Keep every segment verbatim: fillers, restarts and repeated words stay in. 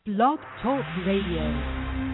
Blog Talk Radio.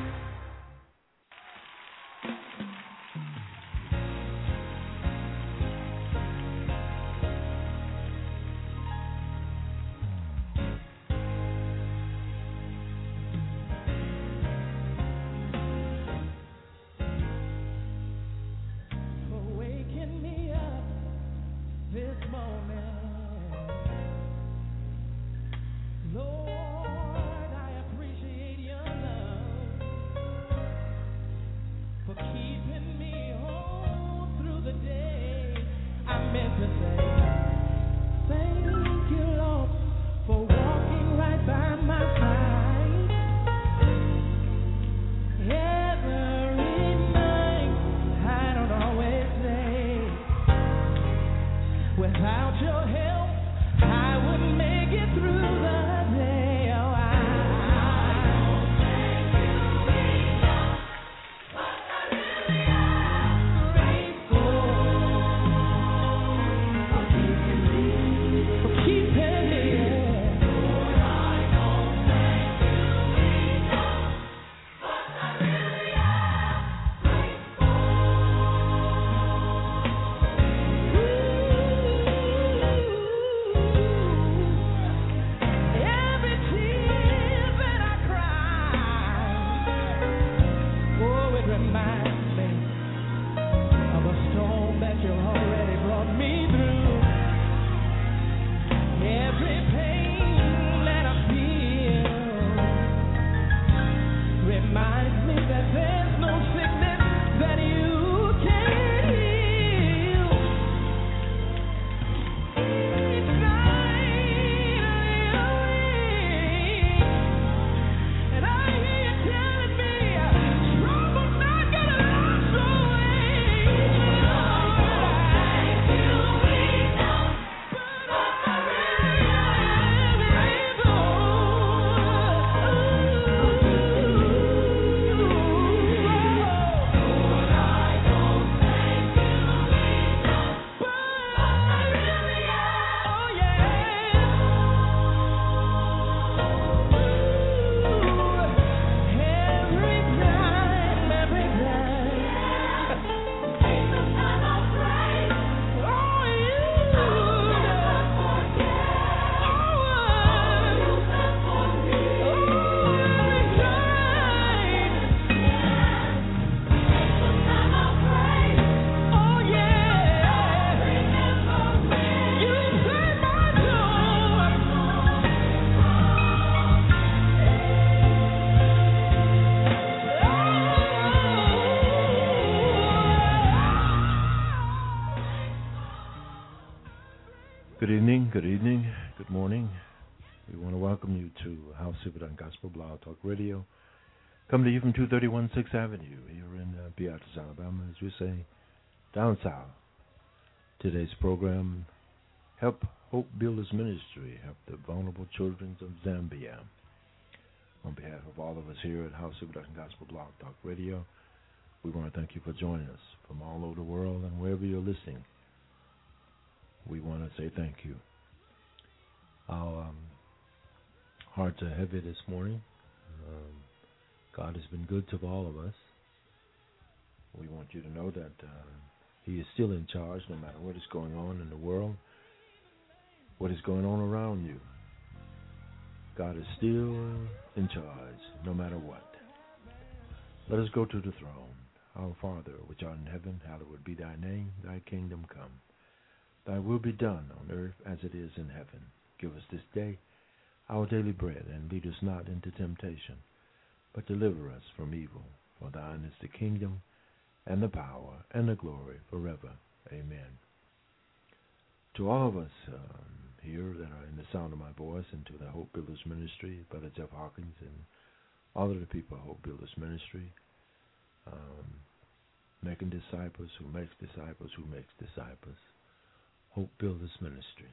Good evening, good evening, good morning. We want to welcome you to House of It on Gospel Blog Talk Radio. Coming to you from two thirty-one sixth Avenue here in uh, Beatrice, Alabama, as we say, down south. Today's program, Help Hope Builders Ministry, help the vulnerable children of Zambia. On behalf of all of us here at House of It on Gospel Blog Talk Radio, we want to thank you for joining us from all over the world and wherever you're listening. We want to say thank you. Our um, hearts are heavy this morning. Um, God has been good to all of us. We want you to know that uh, He is still in charge no matter what is going on in the world, what is going on around you. God is still in charge no matter what. Let us go to the throne. Our Father, which art in heaven, hallowed be thy name. Thy kingdom come. Thy will be done on earth as it is in heaven. Give us this day our daily bread, and lead us not into temptation, but deliver us from evil. For thine is the kingdom, and the power, and the glory forever. Amen. To all of us um, here that are in the sound of my voice, and to the Hope Builders Ministry, Brother Jeff Hawkins, and all of the people of Hope Builders Ministry, um, making disciples who makes disciples who makes disciples. Hope Builders Ministry.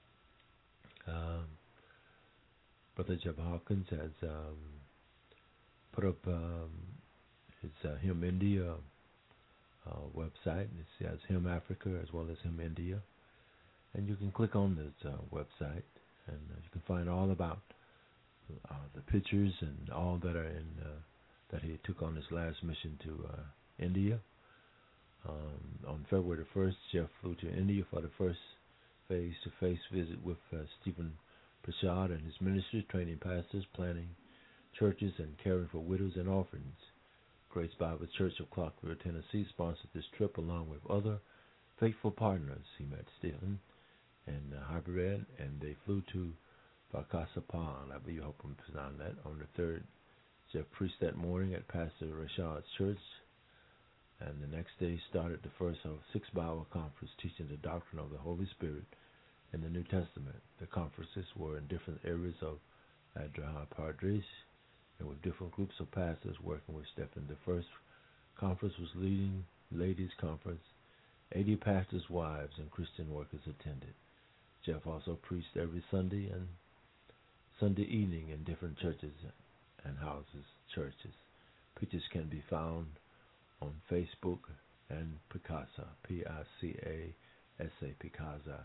Um, Brother Jeff Hawkins has um, put up um, his uh, Him India uh, website. It says Him Africa as well as Him India. And you can click on this uh, website and uh, you can find all about uh, the pictures and all that are in uh, that he took on his last mission to uh, India. Um, on February the first, Jeff flew to India for the first face-to-face visit with uh, Stephen Prashad and his ministry, training pastors, planning churches, and caring for widows and orphans. Grace Bible Church of Clarksville, Tennessee, sponsored this trip along with other faithful partners. He met Stephen and uh, Hypered, and they flew to Bakasapan, I believe, I hope I'm pronouncing that, on the third. Jeff preached that morning at Pastor Rashad's church, and the next day started the first of six Bible conferences teaching the doctrine of the Holy Spirit in the New Testament. The conferences were in different areas of Adra Padres and with different groups of pastors working with Stephen. The first conference was leading ladies' conference. eighty pastors' wives and Christian workers attended. Jeff also preached every Sunday and Sunday evening in different churches and houses, churches. Pictures can be found on Facebook and Picasa, P I C A S A, Picasa.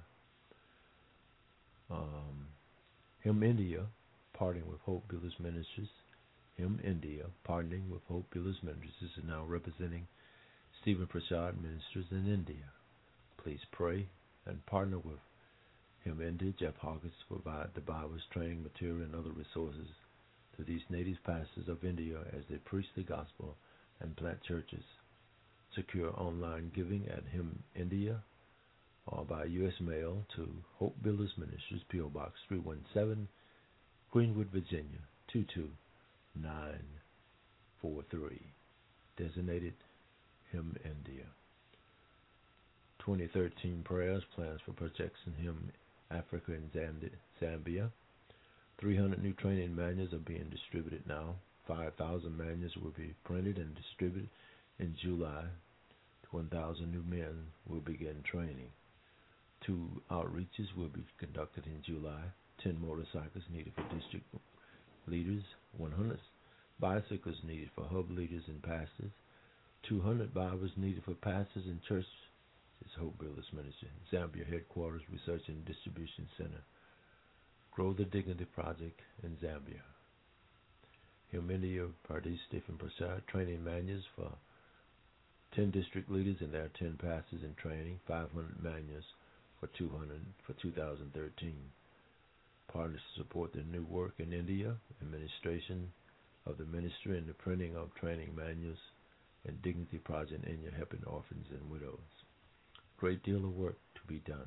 Um, Him India, parting with Hope Builders Ministries. Him India, partnering with Hope Builders Ministries, is now representing Stephen Prashad Ministries in India. Please pray and partner with Him India. Jeff Hawkins to provide the Bible's training material and other resources to these native pastors of India as they preach the gospel and plant churches. Secure online giving at Him India or by U S mail to Hope Builders Ministries, P O Box three one seven, Greenwood, Virginia two two nine four three. Designated Him India. twenty thirteen prayers, plans for projects in Him Africa and Zambia. three hundred new training manuals are being distributed now. five thousand manuals will be printed and distributed in July. one thousand new men will begin training. Two outreaches will be conducted in July. ten motorcycles needed for district leaders. one hundred bicycles needed for hub leaders and pastors. two hundred Bibles needed for pastors and church. It's Hope Builders Ministry. Zambia Headquarters Research and Distribution Center. Grow the Dignity Project in Zambia. Him India Party Stephen Prashad training manuals for ten district leaders and their ten pastors in training. five hundred manuals for two hundred for two thousand thirteen. Partners to support the new work in India, administration of the ministry, and the printing of training manuals and Dignity Project in India, helping orphans and widows. Great deal of work to be done.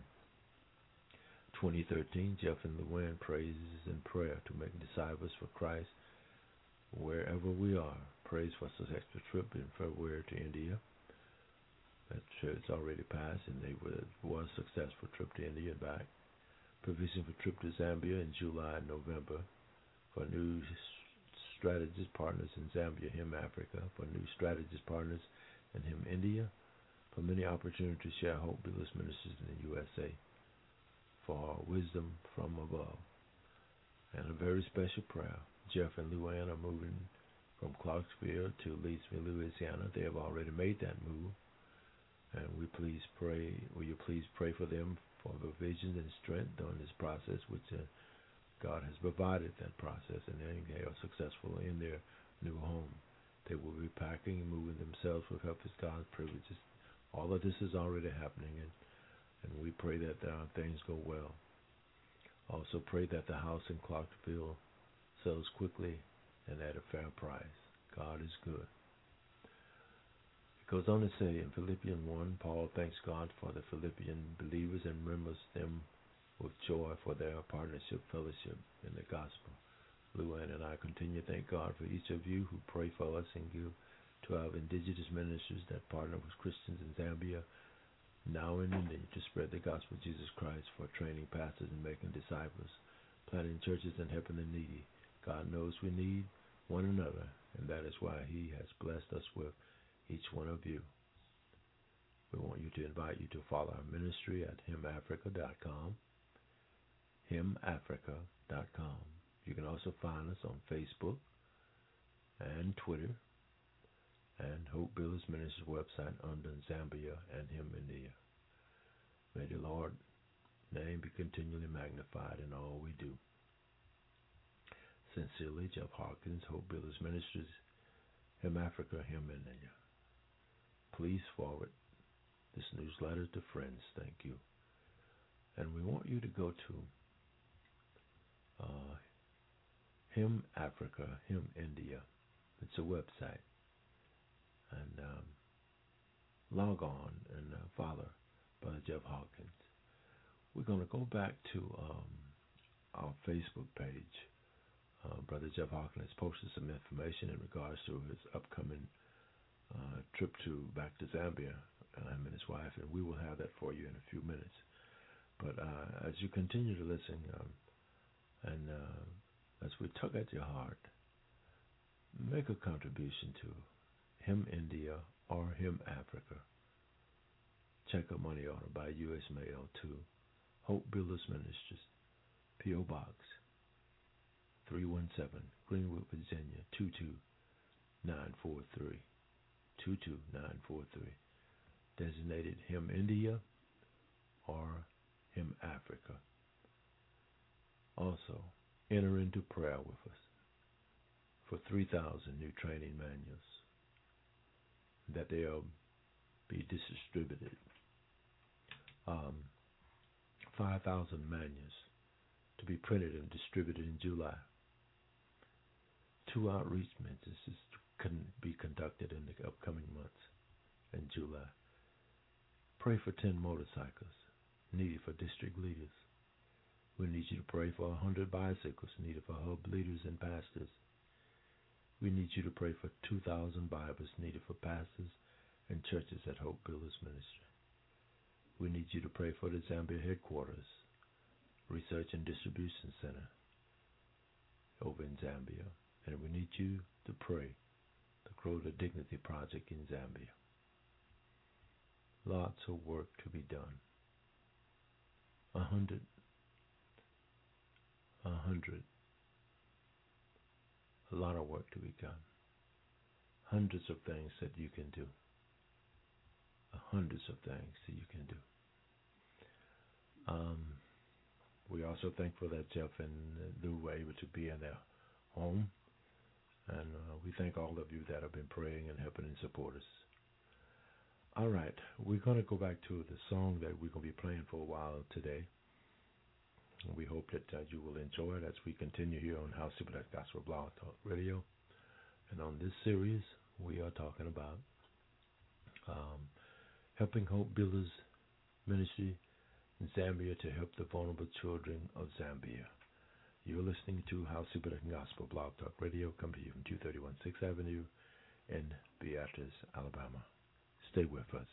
twenty thirteen, Jeff and Luann praises and prayer to make disciples for Christ wherever we are. Praise for successful trip in February to India. That trip's already passed, and they were was a successful trip to India and back. Provision for trip to Zambia in July and November. For new strategist partners in Zambia, Him Africa. For new strategist partners in Him India. For many opportunities to share Hope Builders Ministries in the U S A. For wisdom from above. And a very special prayer. Jeff and Luann are moving from Clarksville to Leesville, Louisiana. They have already made that move. And we please pray, will you please pray for them for provision and strength during this process, which uh, God has provided that process, and they are successful in their new home. They will be packing and moving themselves with help of God's privileges. All of this is already happening, and, and we pray that uh, things go well. Also pray that the house in Clarksville sells quickly and at a fair price. God is good. It goes on to say in Philippians one, Paul thanks God for the Philippian believers and remembers them with joy for their partnership, fellowship in the gospel. Luann and I continue to thank God for each of you who pray for us and give to our indigenous ministers that partner with Christians in Zambia, now in India, to spread the gospel of Jesus Christ, for training pastors and making disciples, planting churches and helping the needy. God knows we need one another, and that is why He has blessed us with each one of you. We want you to invite you to follow our ministry at him africa dot com, him africa dot com. You can also find us on Facebook and Twitter, and Hope Builders Ministries website under Zambia and Him India. May the Lord's name be continually magnified in all we do. Sincerely, Jeff Hawkins, Hope Builders Ministries, Him Africa, Him India. Please forward this newsletter to friends. Thank you. And we want you to go to uh, Him Africa, Him India. It's a website. And um, log on and uh, follow Brother Jeff Hawkins. We're going to go back to um, our Facebook page. Uh, Brother Jeff Hawkins has posted some information in regards to his upcoming uh, trip to back to Zambia, him and his wife, and we will have that for you in a few minutes. But uh, as you continue to listen, um, and uh, as we tug at your heart, make a contribution to Him India or Him Africa. Check a money order by U S mail to Hope Builders Ministries, P O Box three one seven, Greenwood, Virginia two two nine four three, two two nine four three. Designated Him India or Him Africa. Also, enter into prayer with us for three thousand new training manuals that they'll be distributed. Um, five thousand manuals to be printed and distributed in July. Two outreach ministries can be conducted in the upcoming months in July. Pray for ten motorcycles needed for district leaders. We need you to pray for one hundred bicycles needed for hub leaders and pastors. We need you to pray for two thousand Bibles needed for pastors and churches at Hope Builders Ministry. We need you to pray for the Zambia headquarters, Research and Distribution Center over in Zambia. And we need you to pray to grow the Dignity Project in Zambia. Lots of work to be done. A hundred, a hundred, a lot of work to be done. Hundreds of things that you can do. Hundreds of things that you can do. Um, we also thankful that Jeff and Lou were able to be in their home. And uh, we thank all of you that have been praying and helping and support us. All right, we're going to go back to the song that we're going to be playing for a while today. And we hope that uh, you will enjoy it as we continue here on House Super Gospel Blog Talk Radio. And on this series, we are talking about um, helping Hope Builders Ministry in Zambia to help the vulnerable children of Zambia. You're listening to House Super Gospel Blog Talk Radio, coming to you from two thirty-one sixth Avenue in Beatrice, Alabama. Stay with us.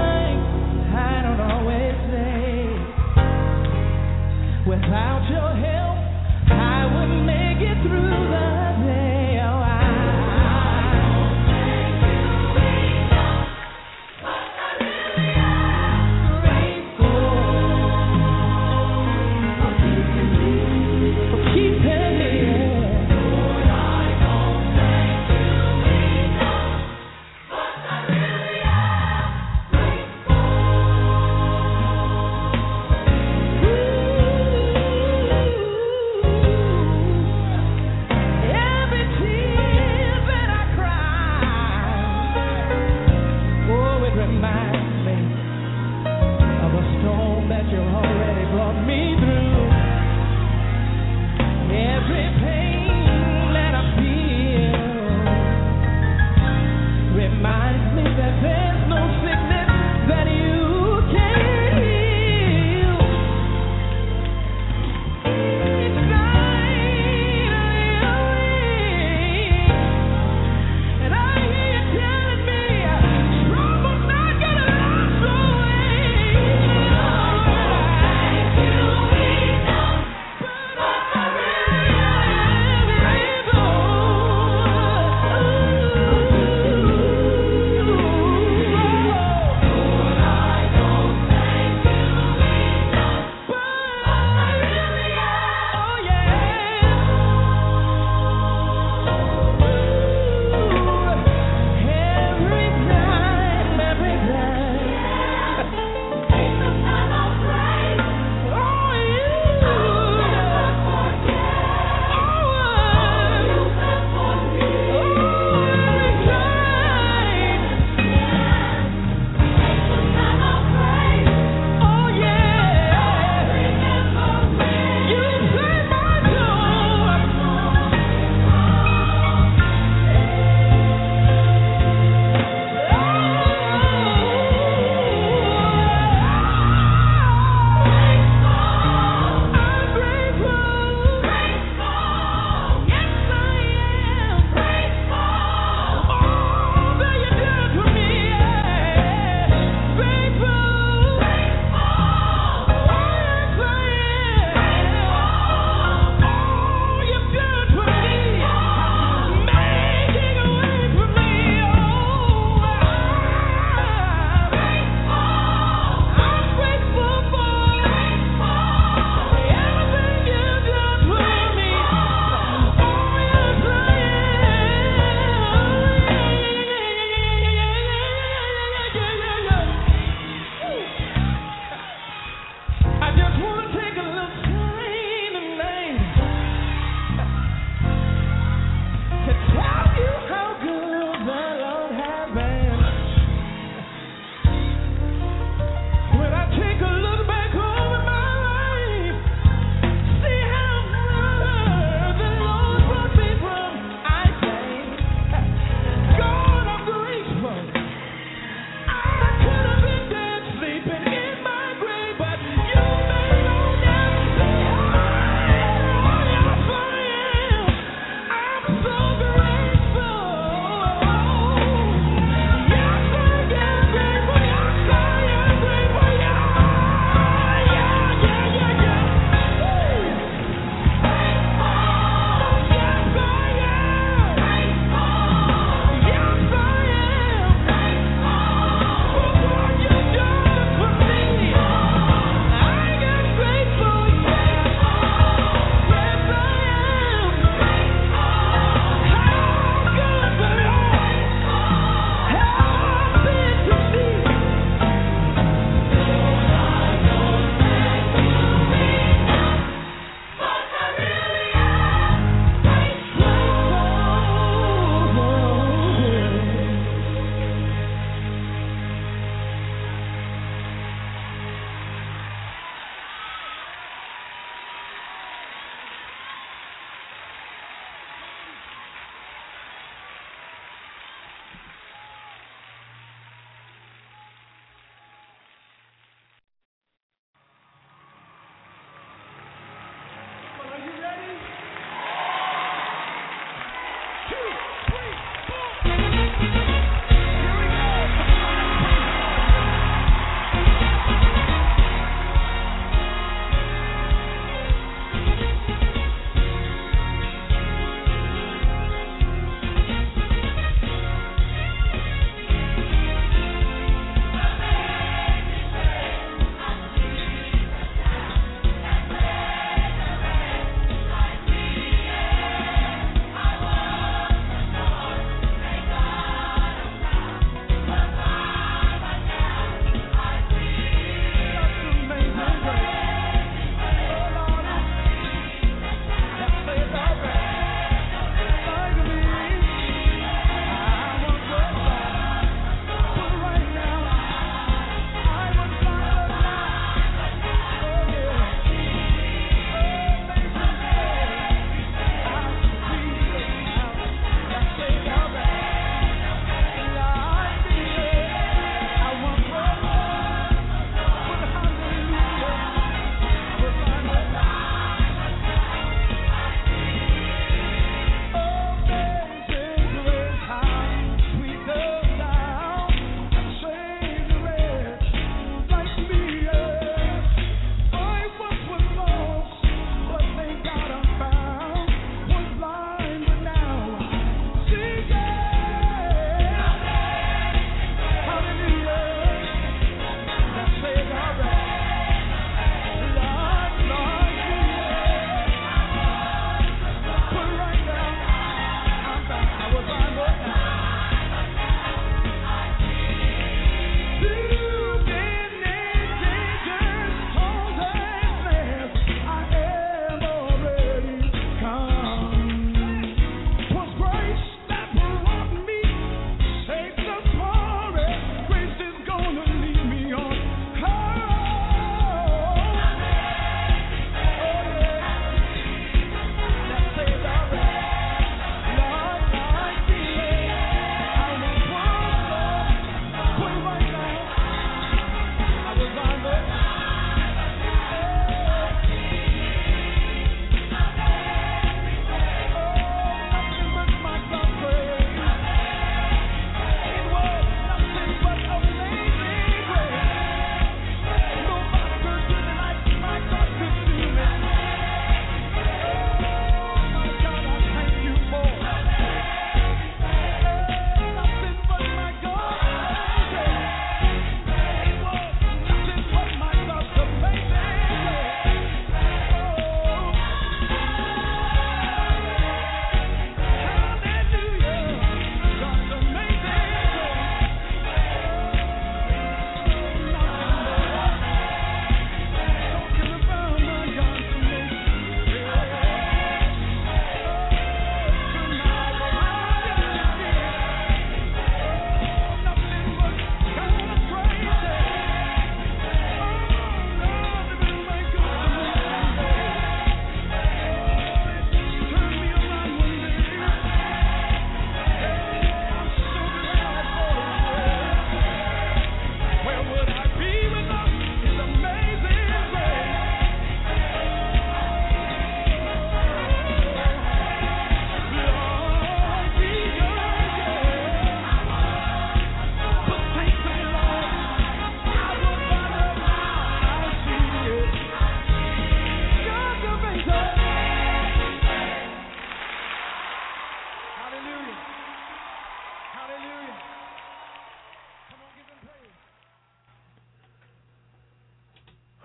Without your help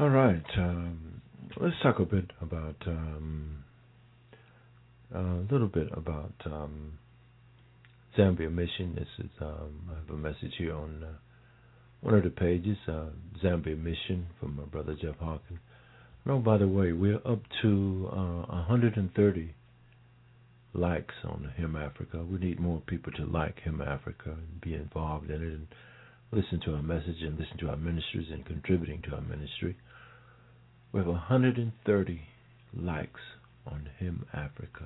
All right. Um, let's talk a bit about um, a little bit about um, Zambia Mission. This is um, I have a message here on uh, one of the pages. Uh, Zambia Mission from my brother Jeff Hawkins. No, by the way, we're up to uh, one hundred thirty likes on Him Africa. We need more people to like Him Africa and be involved in it and listen to our message and listen to our ministries and contributing to our ministry. We have one hundred thirty likes on Him Africa.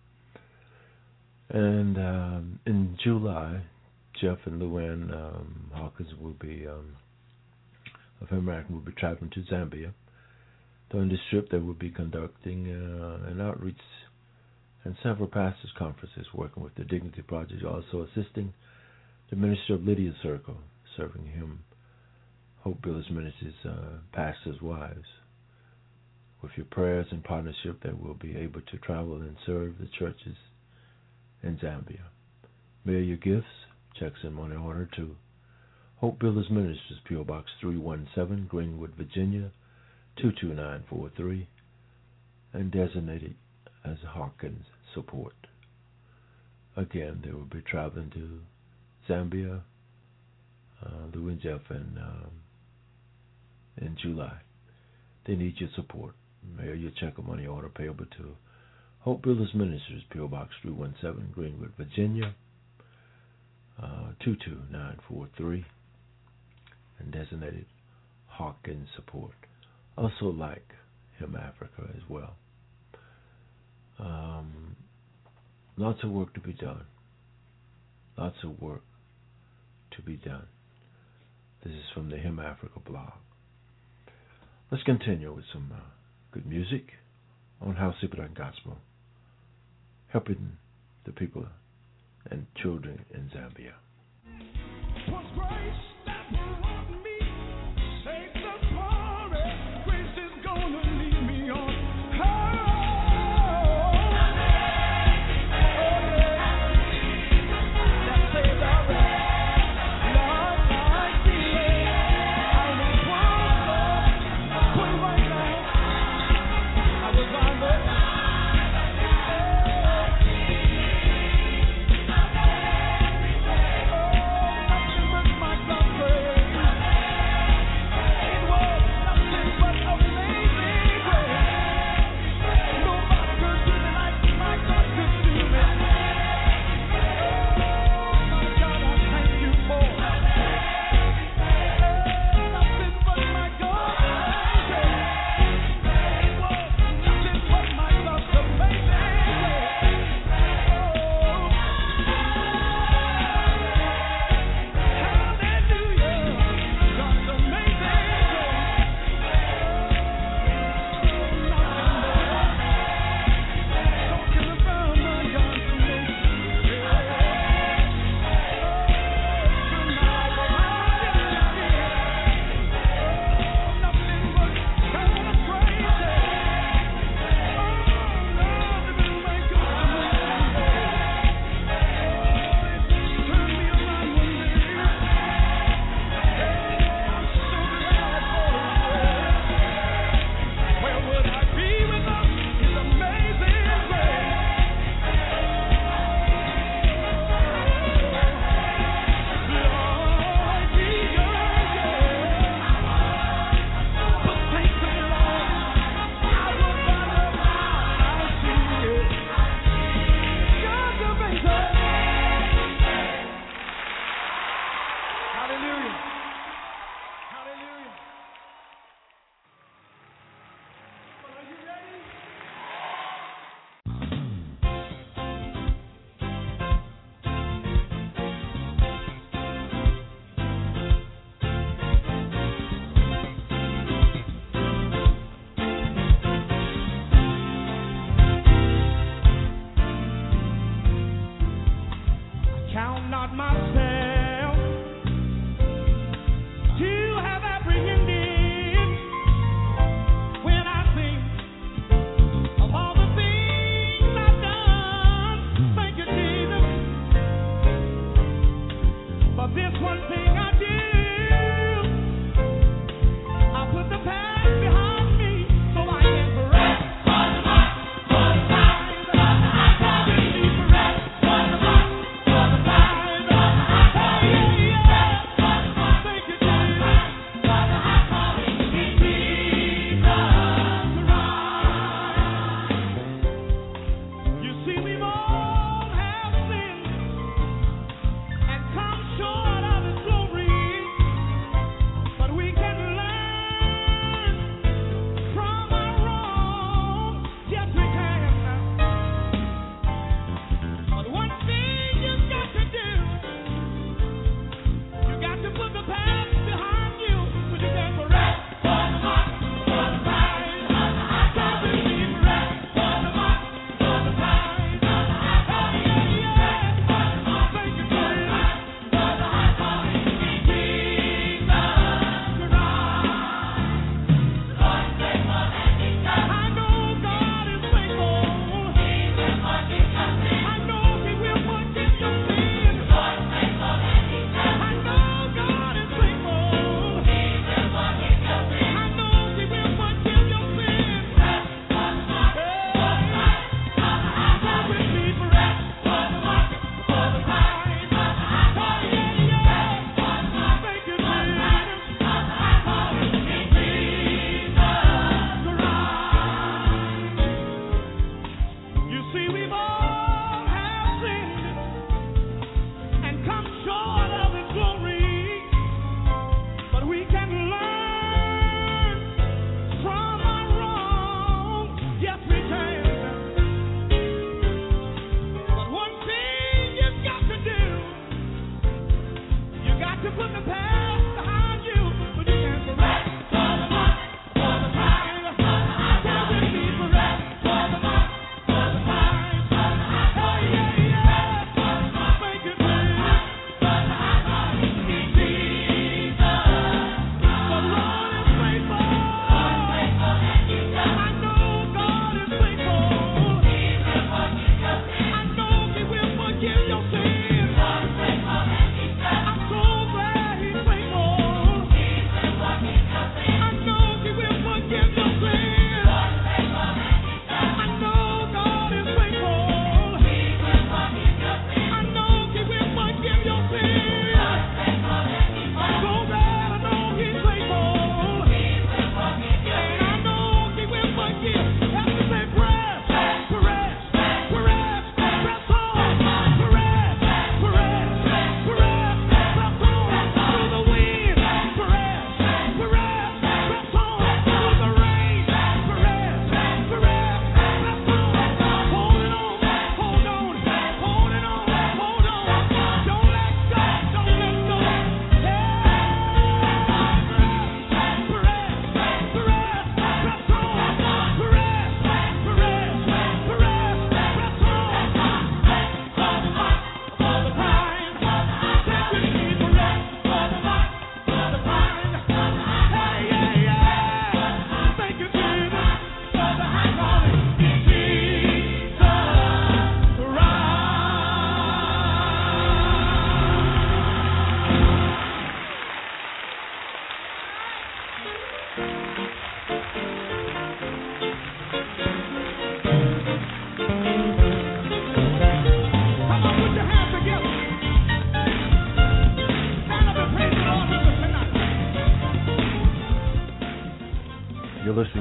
And um, in July, Jeff and Luann um, Hawkins will be, um, of Him Africa, will be traveling to Zambia. During this trip, they will be conducting uh, an outreach and several pastors' conferences, working with the Dignity Project, also assisting the ministry of Lydia Circle, serving Him, Hope Builders Ministries, uh, pastors' wives. With your prayers and partnership, they will be able to travel and serve the churches in Zambia. Mail your gifts, checks, and money order to Hope Builders Ministries, P O Box three one seven, Greenwood, Virginia, two two nine four three, and designated as Hawkins Support. Again, they will be traveling to Zambia, uh, Lou and Jeff, in, um, in July. They need your support. Mail your check or money order payable to Hope Builders Ministries, P O Box three one seven, Greenwood, Virginia, uh, two two nine four three, and designated Hawkins Support. Also like Him Africa as well. Um, lots of work to be done. Lots of work to be done. This is from the Him Africa blog. Let's continue with some uh, good music on House Superman Gospel, helping the people and children in Zambia. Oh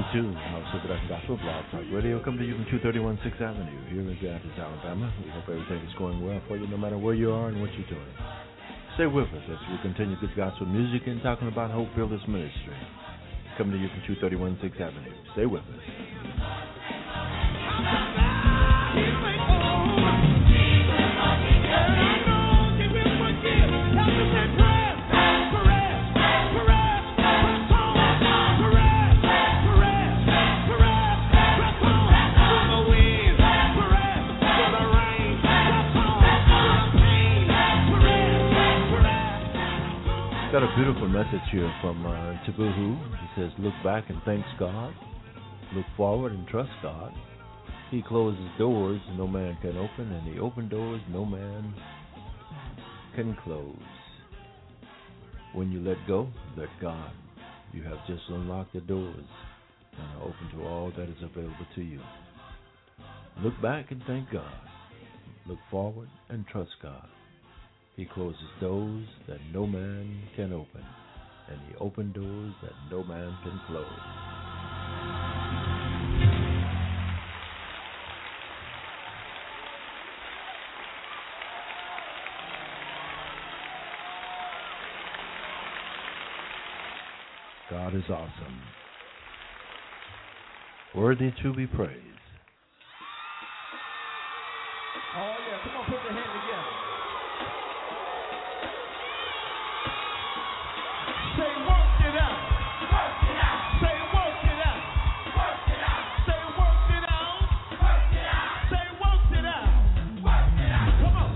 to House of Production Gospel Blog Talk Radio. Come to you from two thirty-one sixth Avenue here in Beatrice, Alabama. We hope everything is going well for you no matter where you are and what you're doing. Stay with us as we continue good gospel music and talking about Hope Builders Ministry. Coming to you from two thirty-one sixth Avenue. Stay with us. Got a beautiful message here from uh, Tabuhu. He says, look back and thanks God. Look forward and trust God. He closes doors no man can open, and he open doors no man can close. When you let go, let God. You have just unlocked the doors and are open to all that is available to you. Look back and thank God. Look forward and trust God. He closes doors that no man can open, and he opens doors that no man can close. God is awesome, worthy to be praised. Oh, yeah. Come on, put your hands together. Say, work it out. Work it out. Say, work it out. Work it out. Say, work it out. Work it out. Say, work it out. Work it out. Come on.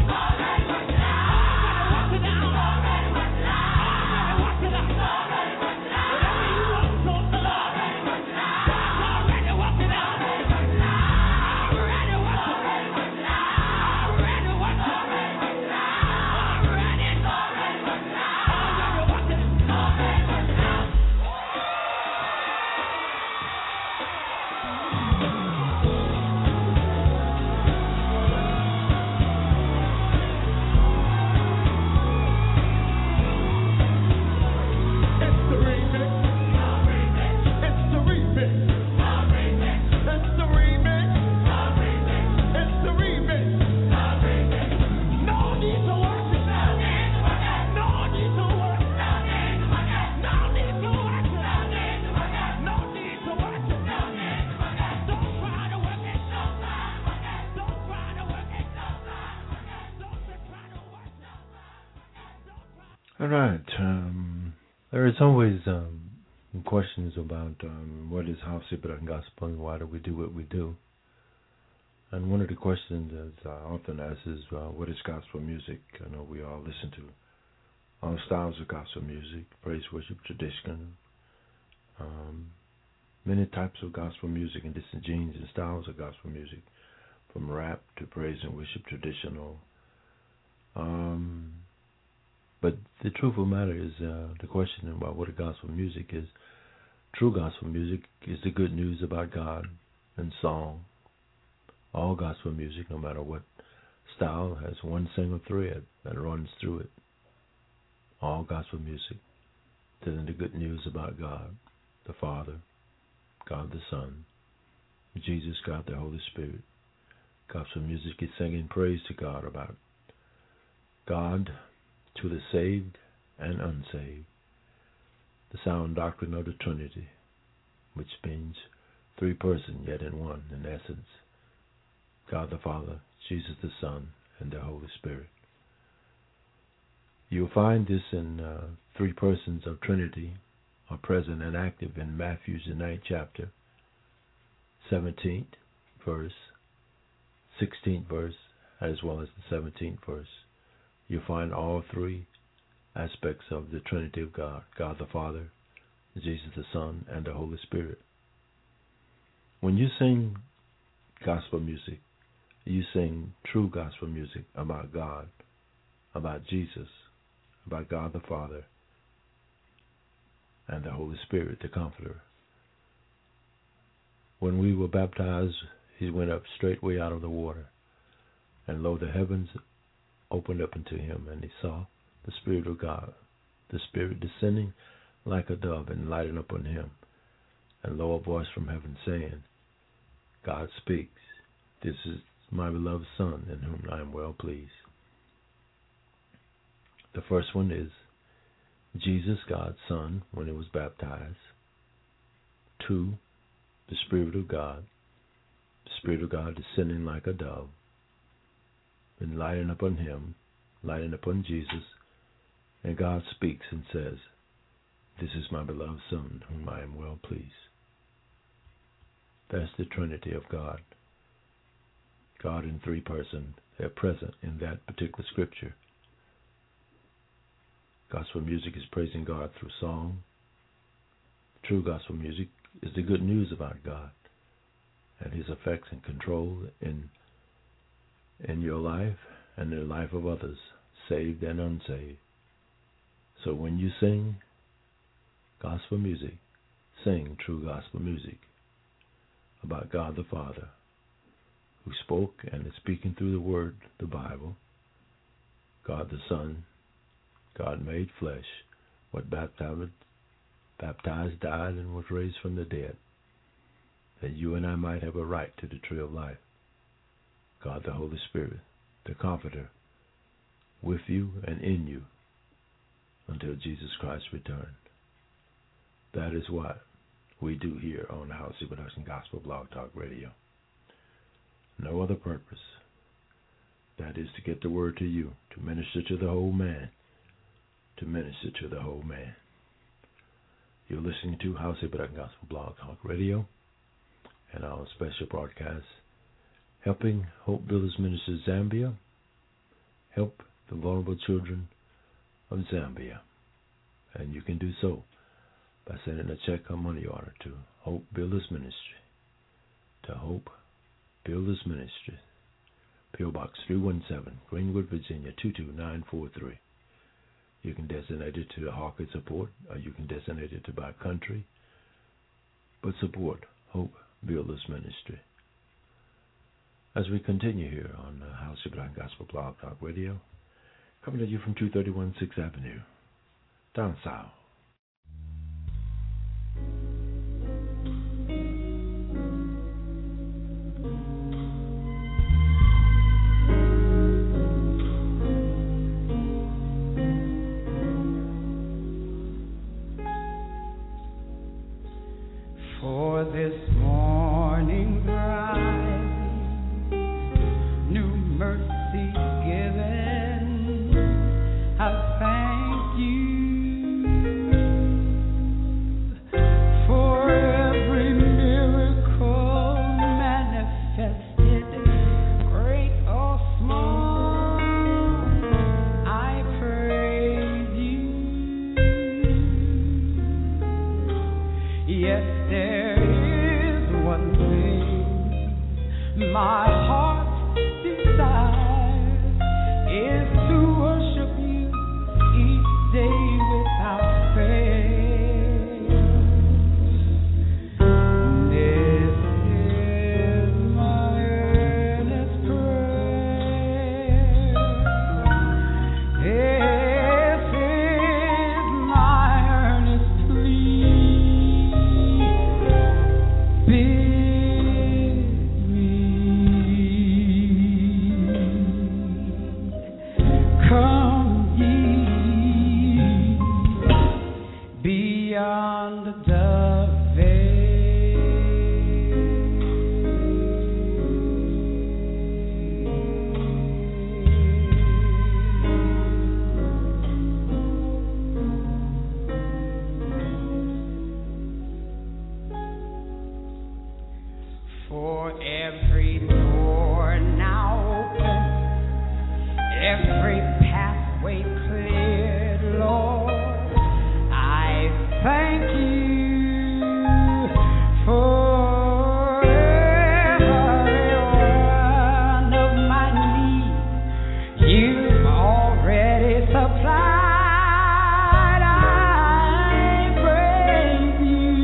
Already worked it out. All right. Um, there is always um, questions about um, what is House Sibling Gospel and why do we do what we do. And one of the questions that I often ask is, uh, what is gospel music? I know we all listen to all styles of gospel music, praise, worship, tradition, um, many types of gospel music and different genres and styles of gospel music, from rap to praise and worship, traditional. Um, but the truth of the matter is, uh, the question about what a gospel music is, true gospel music is the good news about God and song. All gospel music, no matter what style, has one single thread that runs through it. All gospel music telling the good news about God, the Father, God the Son, Jesus, God the Holy Spirit. Gospel music is singing praise to God about God to the saved and unsaved. The sound doctrine of the Trinity, which means three persons yet in one in essence. God the Father, Jesus the Son, and the Holy Spirit. You'll find this in uh, three persons of Trinity are present and active in Matthew's the ninth chapter, seventeenth verse, sixteenth verse, as well as the seventeenth verse. You'll find all three aspects of the Trinity of God, God the Father, Jesus the Son, and the Holy Spirit. When you sing gospel music, you sing true gospel music about God, about Jesus, about God the Father, and the Holy Spirit, the Comforter. When we were baptized, he went up straightway out of the water, and lo, the heavens opened up unto him, and he saw the Spirit of God, the Spirit descending like a dove and lighting upon him. And lo, a voice from heaven saying, God speaks, this is my beloved Son, in whom I am well pleased. The first one is Jesus, God's Son, when he was baptized. Two, the Spirit of God, the Spirit of God descending like a dove, and lighting upon him, lighting upon Jesus, and God speaks and says, this is my beloved Son, whom I am well pleased. That's the Trinity of God. God in three persons, they're present in that particular scripture. Gospel music is praising God through song. True gospel music is the good news about God and his effects and control in in your life and in the life of others, saved and unsaved. So when you sing gospel music, sing true gospel music about God the Father, who spoke and is speaking through the Word, the Bible, God the Son, God made flesh, what baptized, baptized, died, and was raised from the dead, that you and I might have a right to the tree of life. God the Holy Spirit, the Comforter, with you and in you until Jesus Christ return. That is what we do here on the House of Production Gospel Blog Talk Radio. No other purpose. That is to get the word to you, to minister to the whole man, to minister to the whole man. You're listening to House of Production Gospel Blog Talk Radio and our special broadcast, helping Hope Builders Ministries Zambia, help the vulnerable children of Zambia. And you can do so by sending a check or money order to Hope Builders Ministry, to Hope Builders Ministry, P O Box three one seven, Greenwood, Virginia two two nine four three. You can designate it to the Hawkins support, or you can designate it to by country, but support Hope Builders Ministry. As we continue here on the House of Black Gospel Blog Talk Radio, coming to you from two thirty-one sixth Avenue, down south. For this morning bride, new mercy given, I thank you. supplied, I praise you.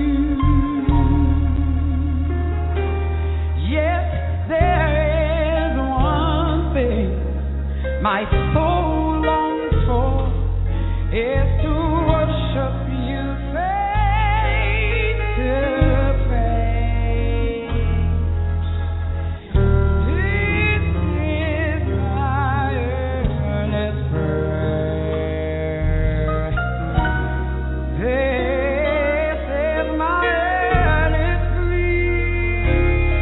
Yes, there is one thing my soul longs for, is to worship you face to face. This is my earnest prayer. This is my earnest plea.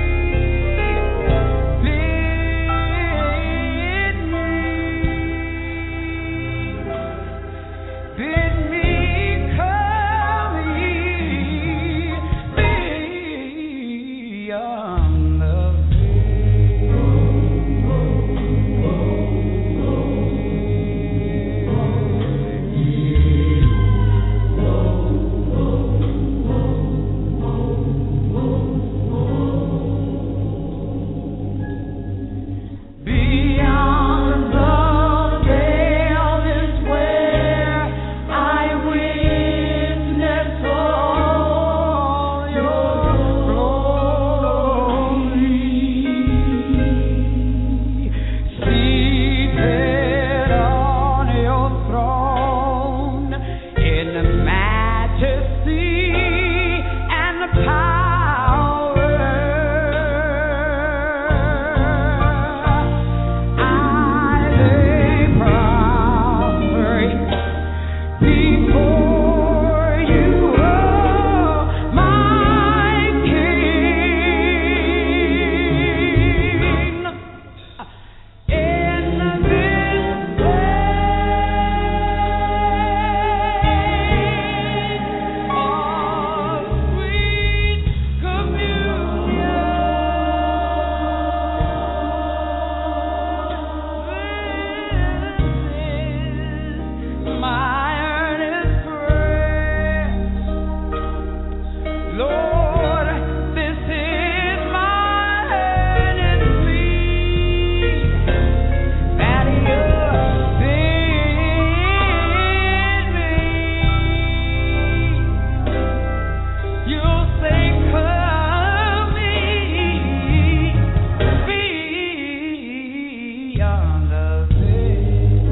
Bid me, bid me come ye beyond the beyond the veil is where I witness all your glory. Seated on your throne in majesty and power, I lay prostrate before you, oh my King. In this place of sweet communion, this is my earnest prayer. Lord, this is my earnest plea, that you bid me. You'll say, come ye beyond the veil.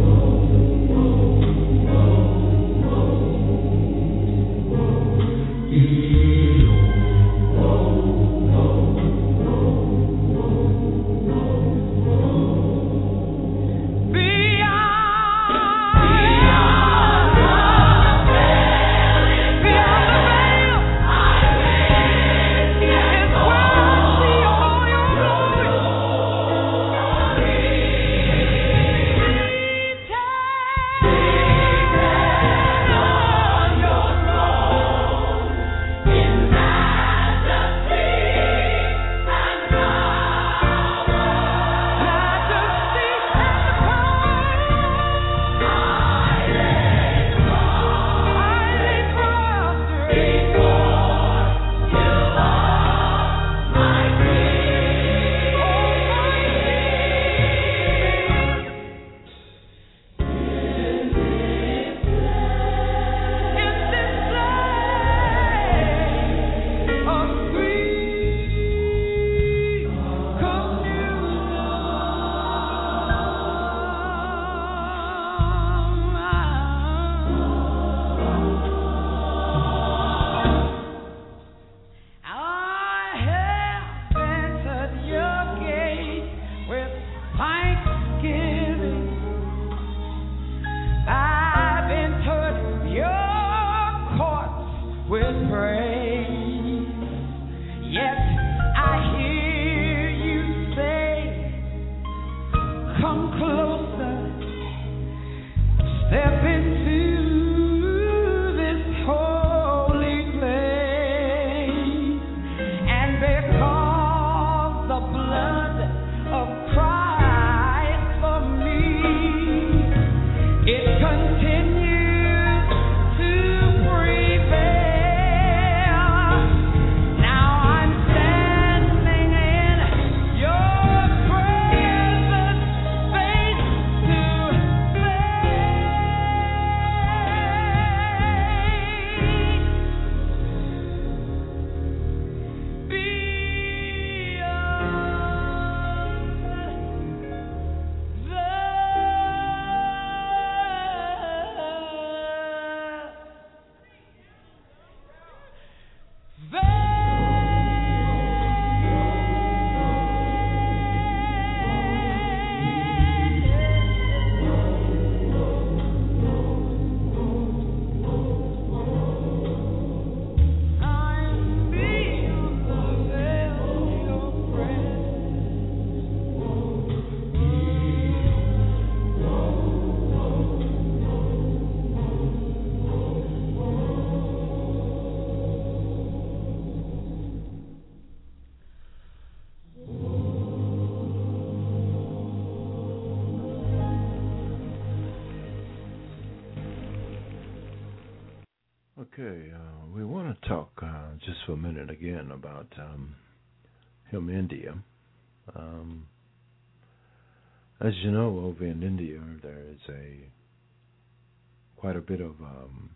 Okay, uh, we want to talk uh, just for a minute again about um, Hymn India. Um, as you know, over in India, there is a quite a bit of um,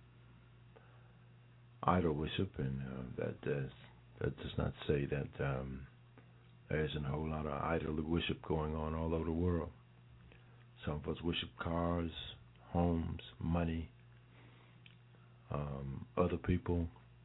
idol worship, and uh, that does, that does not say that um, there isn't a whole lot of idol worship going on all over the world. Some of us worship cars, homes, money, um, other people.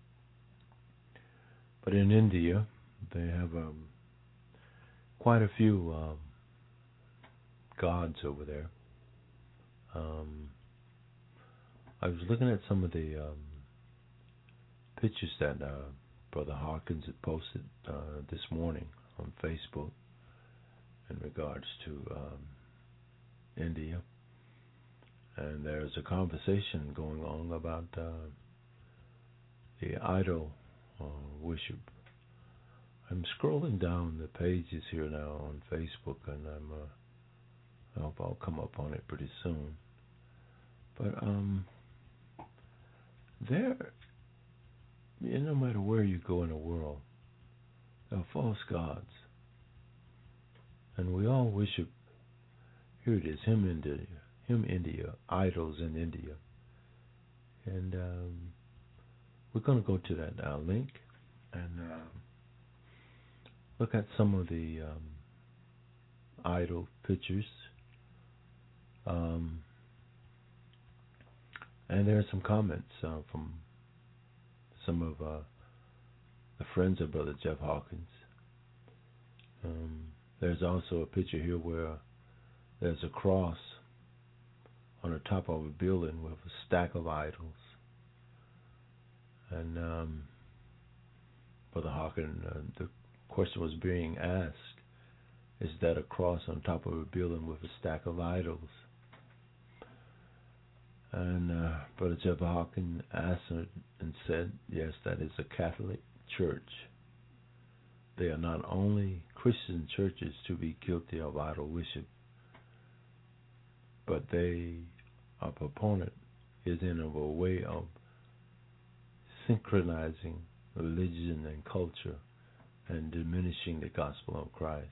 But in India, they have um, quite a few um, gods over there. Um, I was looking at some of the um, pictures that uh, Brother Hawkins had posted uh, this morning on Facebook in regards to um, India. And there's a conversation going on about uh, the idol uh, worship. I'm scrolling down the pages here now on Facebook, and I'm uh, I hope I'll come up on it pretty soon. But um, there, you know, no matter where you go in the world, there are false gods, and we all worship. Here it is, Hymn India. Hymn India, idols in India. And um, we're going to go to that uh, link and uh, look at some of the um, idol pictures. Um, and there are some comments uh, from some of uh, the friends of Brother Jeff Hawkins. Um, there's also a picture here where there's a cross on the top of a building with a stack of idols. And um, Brother Hawkins, uh, the question was being asked, is that a cross on top of a building with a stack of idols? And uh, Brother Jeff Hawkins answered and said, yes, that is a Catholic church. They are not only Christian churches to be guilty of idol worship, but they are proponent is in a way of synchronizing religion and culture and diminishing the gospel of Christ.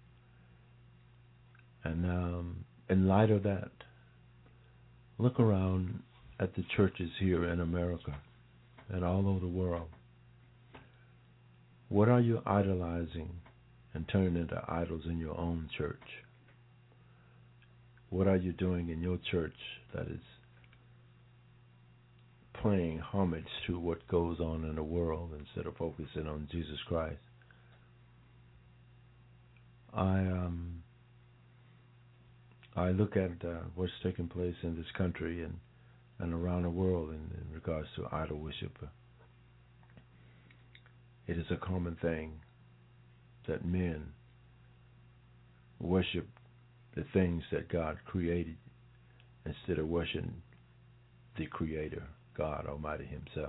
And um, in light of that, look around at the churches here in America and all over the world. What are you idolizing and turning into idols in your own church? What are you doing in your church that is paying homage to what goes on in the world instead of focusing on Jesus Christ? I um I look at uh, what's taking place in this country and, and around the world in, in regards to idol worship. It is a common thing that men worship the things that God created instead of worshiping the Creator, God Almighty Himself.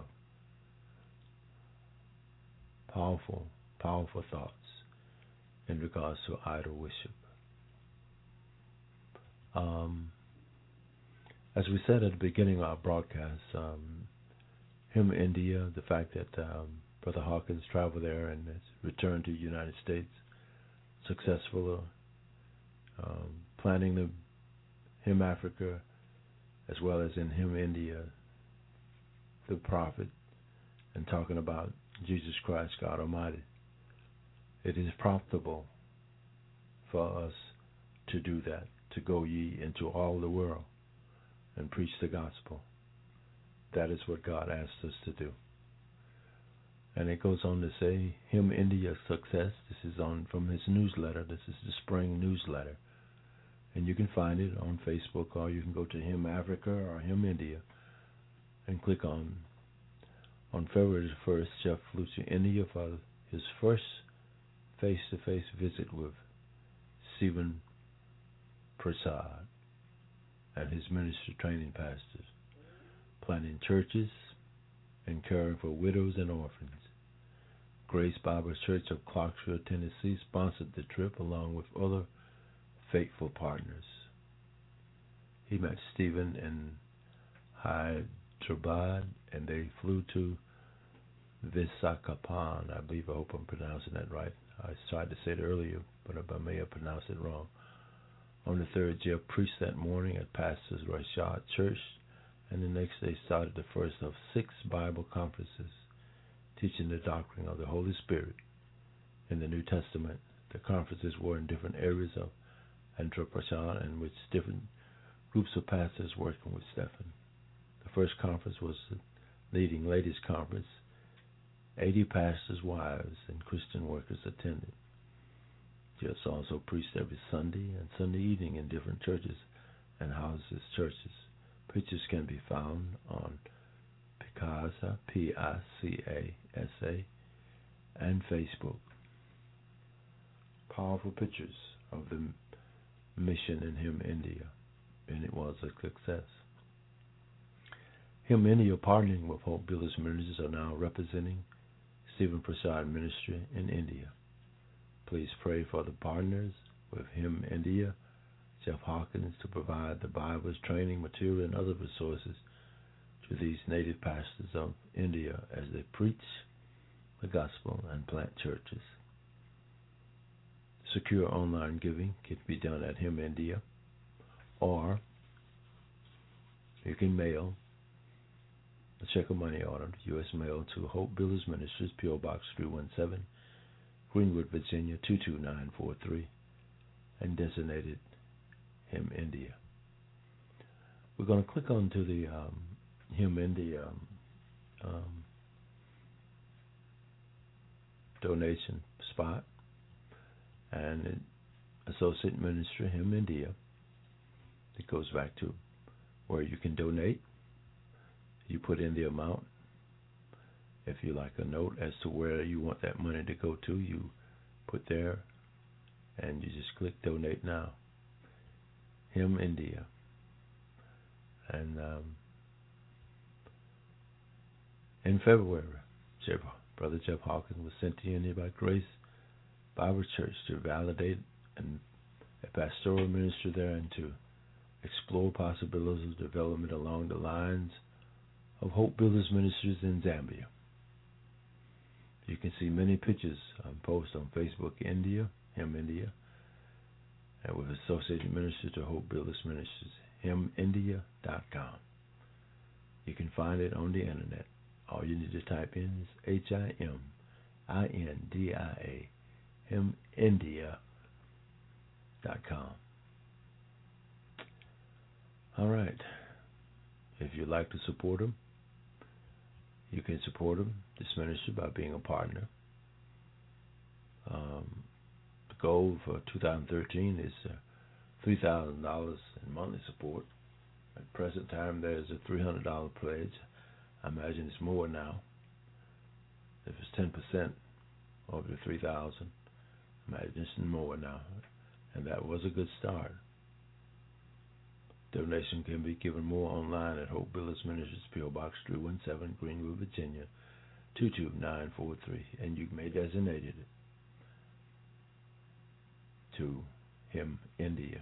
Powerful, powerful thoughts in regards to idol worship. Um, as we said at the beginning of our broadcast, um, Hymn India, the fact that um, Brother Hawkins traveled there and has returned to the United States successful, um, planning the Hymn Africa as well as in Hymn India, the prophet, and talking about Jesus Christ, God Almighty. It is profitable for us to do that, to go ye into all the world and preach the gospel. That is what God asked us to do. And it goes on to say, Hymn India Success. This is on from his newsletter. This is the spring newsletter. And you can find it on Facebook, or you can go to Hymn Africa or Hymn India and click on on February the first, Jeff flew to India for his first face-to-face visit with Stephen Prasad and his ministry training pastors, planting churches and caring for widows and orphans. Grace Bible Church of Clarksville, Tennessee sponsored the trip along with other faithful partners. He met Stephen in Hyderabad, and they flew to Visakhapatnam. I believe, I hope I'm pronouncing that right. I tried to say it earlier, but I may have pronounced it wrong. On the third, Jeff preached that morning at Pastor's Rashad Church, and the next day started the first of six Bible conferences teaching the doctrine of the Holy Spirit in the New Testament. The conferences were in different areas of Andhra Pradesh, and with different groups of pastors working with Stephen. The first conference was the Leading Ladies Conference. Eighty pastors' wives and Christian workers attended. Just also preached every Sunday and Sunday evening in different churches and houses churches. Pictures can be found on Picasa, P I C A S A, and Facebook. Powerful pictures of the mission in Him India, and it was a success. Him India, partnering with Hope Builders Ministries, are now representing Stephen Prasad Ministry in India. Please pray for the partners with Him India, Jeff Hawkins, to provide the Bible's training material and other resources to these native pastors of India as they preach the gospel and plant churches. Secure online giving can be done at Him India, or you can mail a check or money order, U S mail, to Hope Builders Ministries, P O Box three one seven, Greenwood, Virginia two two nine four three, and designated Him India. We're going to click on to the um, Him India um, um, donation spot, and it, Associate Ministry, Him India. It goes back to where you can donate. You put in the amount. If you like a note as to where you want that money to go to, you put there, and you just click Donate Now. Him India. And um, in February, Jeff, Brother Jeff Hawkins was sent to India by Grace Bible Church to validate and a pastoral ministry there and to explore possibilities of development along the lines of Hope Builders Ministries in Zambia. You can see many pictures um, posted on Facebook India, Him India, and with associated ministry to Hope Builders Ministries, him india dot com. You can find it on the internet. All you need to type in is H I M I N D I A, him india dot com. All right. If you'd like to support them, you can support them, this ministry, by being a partner. Um, the goal for two thousand thirteen is uh, three thousand dollars in monthly support. At present time, there's a three hundred dollars pledge. I imagine it's more now. If it's ten percent of the three thousand dollars, I imagine it's more now. And that was a good start. Donation can be given more online at Hope Builders Ministries, P O Box three one seven, Greenwood, Virginia two two nine four three, and you may designate it to Him India.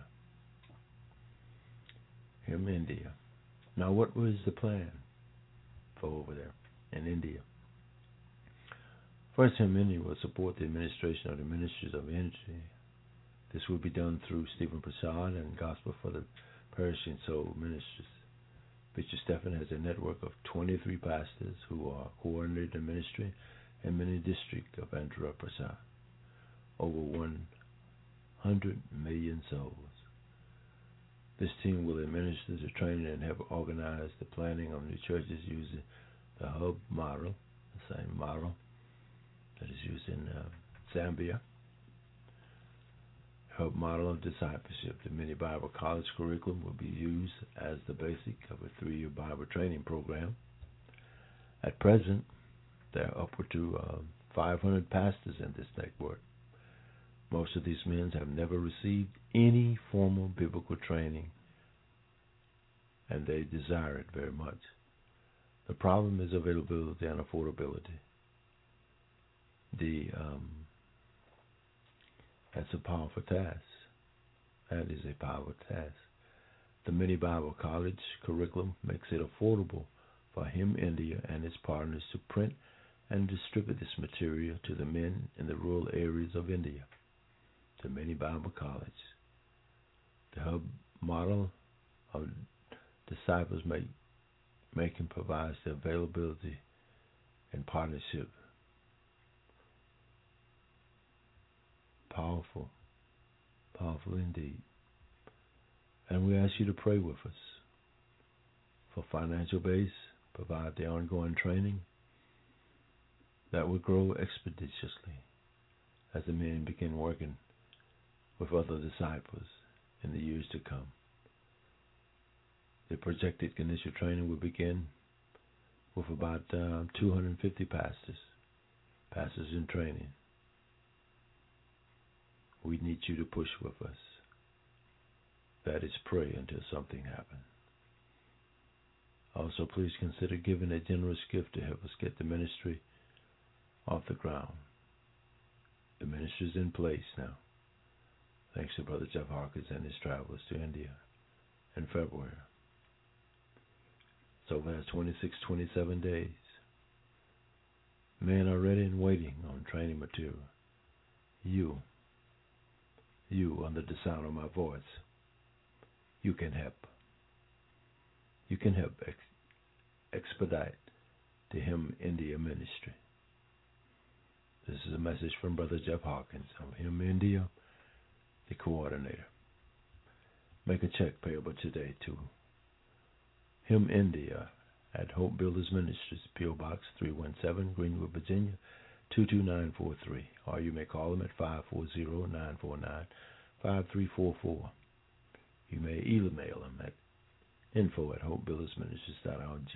Him India. Now, what was the plan for over there in India? First, Him India will support the administration of the Ministries of Energy. This will be done through Stephen Prasad and Gospel for the Parish and Soul Ministries. Bishop Stephen has a network of twenty-three pastors who are coordinating the ministry in many districts of Andhra Pradesh. Over one hundred million souls. This team will administer the training and help organize the planning of new churches using the hub model, the same model that is used in uh, Zambia. Hub model of discipleship. The mini Bible college curriculum will be used as the basic of a three-year Bible training program. At present, there are upward to uh, five hundred pastors in this network. Most of these men have never received any formal biblical training, and they desire it very much. The problem is availability and affordability. The um, That's a powerful task. That is a powerful task. The Mini Bible College curriculum makes it affordable for Hymn India and its partners to print and distribute this material to the men in the rural areas of India, to many Bible colleges. The hub model of disciples make, making provides the availability and partnership. Powerful, powerful indeed. And we ask you to pray with us for financial base, provide the ongoing training that will grow expeditiously as the men begin working with other disciples in the years to come. The projected initial training will begin with about uh, two hundred fifty pastors, pastors in training. We need you to push with us. That is, pray until something happens. Also, please consider giving a generous gift to help us get the ministry off the ground. The ministry is in place now, thanks to Brother Jeff Hawkins and his travels to India in February. So that's twenty-six, twenty-seven days. Men are ready and waiting on training material. You, you under the sound of my voice, you can help. You can help ex- expedite the Hymn India ministry. This is a message from Brother Jeff Hawkins of Hymn India, the coordinator. Make a check payable today to Hymn India at Hope Builders Ministries, P O Box three one seven, Greenwood, Virginia, two two nine four three. Or you may call them at five four zero, nine four nine, five three four four. You may email them at info at hope builders ministries dot org.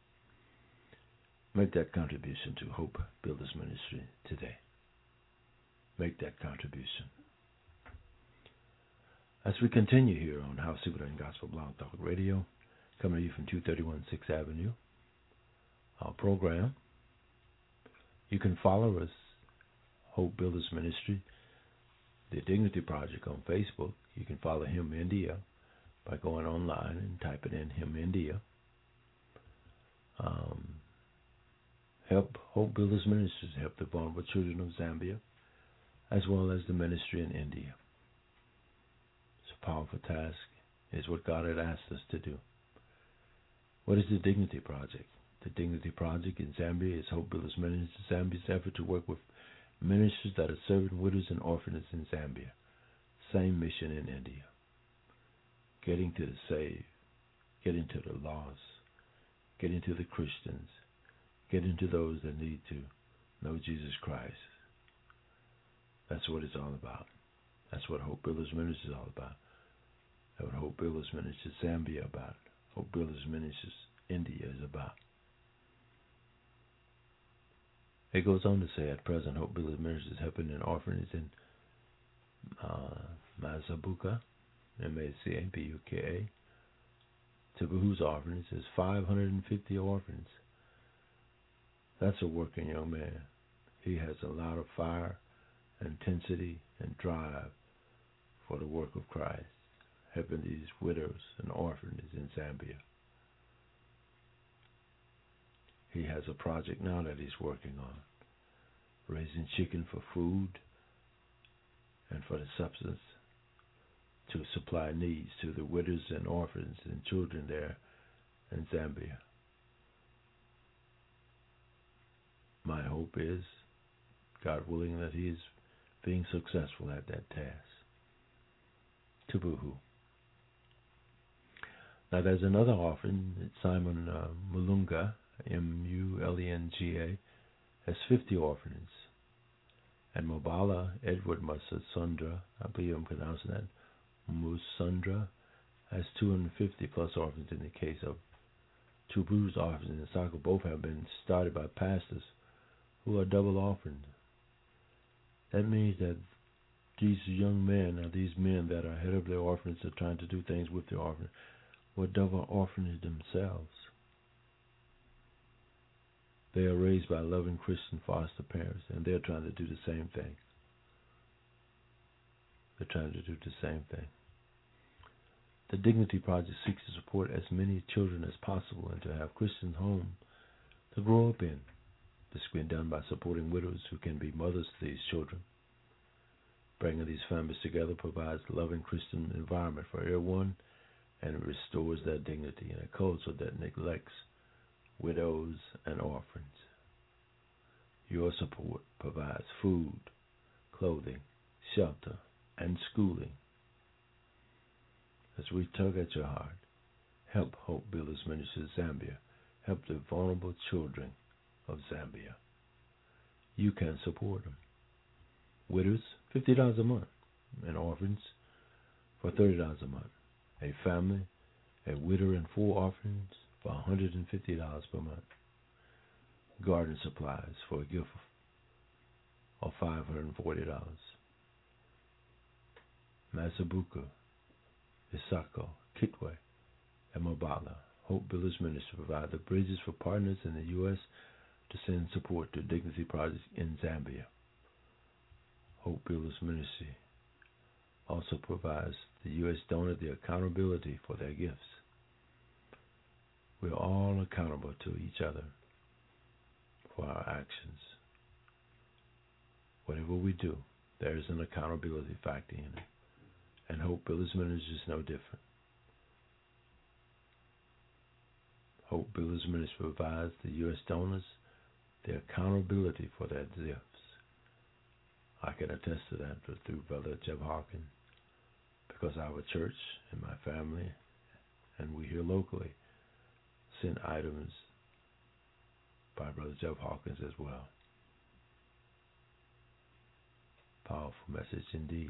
Make that contribution to Hope Builders Ministry today. Make that contribution. As we continue here on House Super and Gospel Blog Talk Radio, coming to you from two thirty-one sixth Avenue, our program, you can follow us, Hope Builders Ministry, the Dignity Project on Facebook. You can follow Hymn India by going online and typing in Hymn India. Um, help Hope Builders Ministries help the vulnerable children of Zambia, as well as the ministry in India. It's a powerful task. It's what God had asked us to do. What is the Dignity Project? The Dignity Project in Zambia is Hope Builders Ministries Zambia's effort to work with ministers that are serving widows and orphans in Zambia. Same mission in India. Getting to the saved, getting to the lost, getting to the Christians, getting to those that need to know Jesus Christ. That's what it's all about. That's what Hope Builders Ministries is all about. That's what Hope Builders Ministries Zambia about. Hope Builders Ministries India is about. It goes on to say, at present, Hope Builders Ministries is helping an orphanage in uh, Mazabuka, M A C A B U K A. Tibuhu's orphanage is five hundred fifty orphans. That's a working young man. He has a lot of fire, intensity, and drive for the work of Christ, helping these widows and orphans in Zambia. He has a project now that he's working on, raising chicken for food and for the substance to supply needs to the widows and orphans and children there in Zambia. My hope is, God willing, that he is being successful at that task. Tubuhu. Now there's another orphan, Simon uh, Mulunga, M U L E N G A, has fifty orphans. And Mobala Edward Musundra, I believe I'm pronouncing that, Musundra, has two hundred fifty plus orphans. In the case of Tubuhu's orphans in the cycle, both have been started by pastors who are double orphaned. That means that these young men, or these men that are head of their orphans, are trying to do things with their orphans, were double orphaned themselves. They are raised by loving Christian foster parents, and they're trying to do the same thing. They're trying to do the same thing. The Dignity Project seeks to support as many children as possible and to have Christian homes to grow up in. This is being done by supporting widows who can be mothers to these children. Bringing these families together provides a loving Christian environment for everyone and restores their dignity in a culture that neglects widows and orphans. Your support provides food, clothing, shelter, and schooling. As we tug at your heart, help Hope Builders Ministries Zambia, help the vulnerable children of Zambia. You can support them. Widows, fifty dollars a month, and orphans for thirty dollars a month. A family, a widow and four orphans for one hundred fifty dollars per month. Garden supplies for a gift of five hundred forty dollars. Masabuka, Isako, Kitwe, and Mobala, Hope Builders Ministry provide the bridges for partners in the U S to send support to Dignity Projects in Zambia. Hope Builders Ministry also provides the U S donor the accountability for their gifts. We are all accountable to each other for our actions. Whatever we do, there is an accountability factor in it. And Hope Builders Ministry is no different. Hope Builders Ministry provides the U S donors the accountability for their gifts. I can attest to that through Brother Jeff Hawkins, because our church and my family, and we here locally, send items by Brother Jeff Hawkins as well. Powerful message indeed.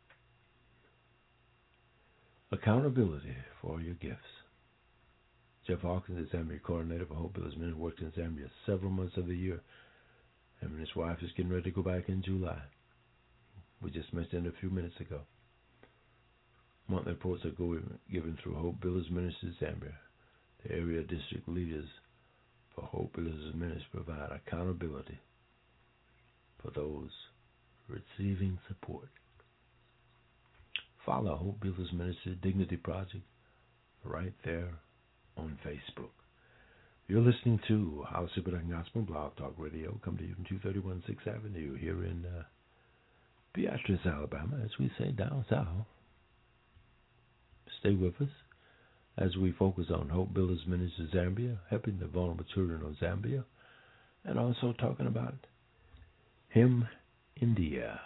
Accountability for your gifts. Jeff Hawkins is Zambia coordinator for Hope Builders Ministry, worked in Zambia several months of the year, and his wife is getting ready to go back in July. We just mentioned it a few minutes ago. Monthly reports are going, given through Hope Builders Ministry Zambia. The area district leaders for Hope Builders Ministry provide accountability for those receiving support. Follow Hope Builders Ministry Dignity Project right there on Facebook. You're listening to House of Gospel Blog Talk Radio, come to you from two thirty-one sixth Avenue here in uh, Beatrice, Alabama, as we say down south. Stay with us as we focus on Hope Builders Ministry Zambia, helping the vulnerable children of Zambia, and also talking about Him India.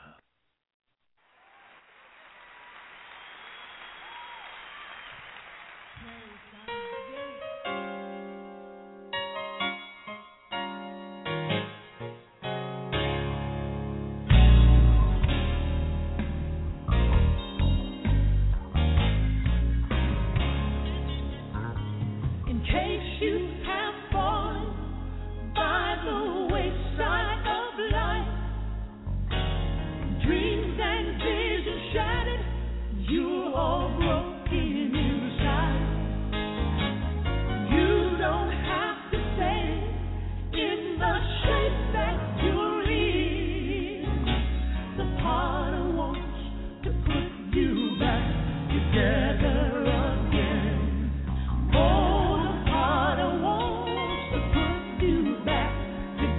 Together again. Oh, the Father wants to put you back together.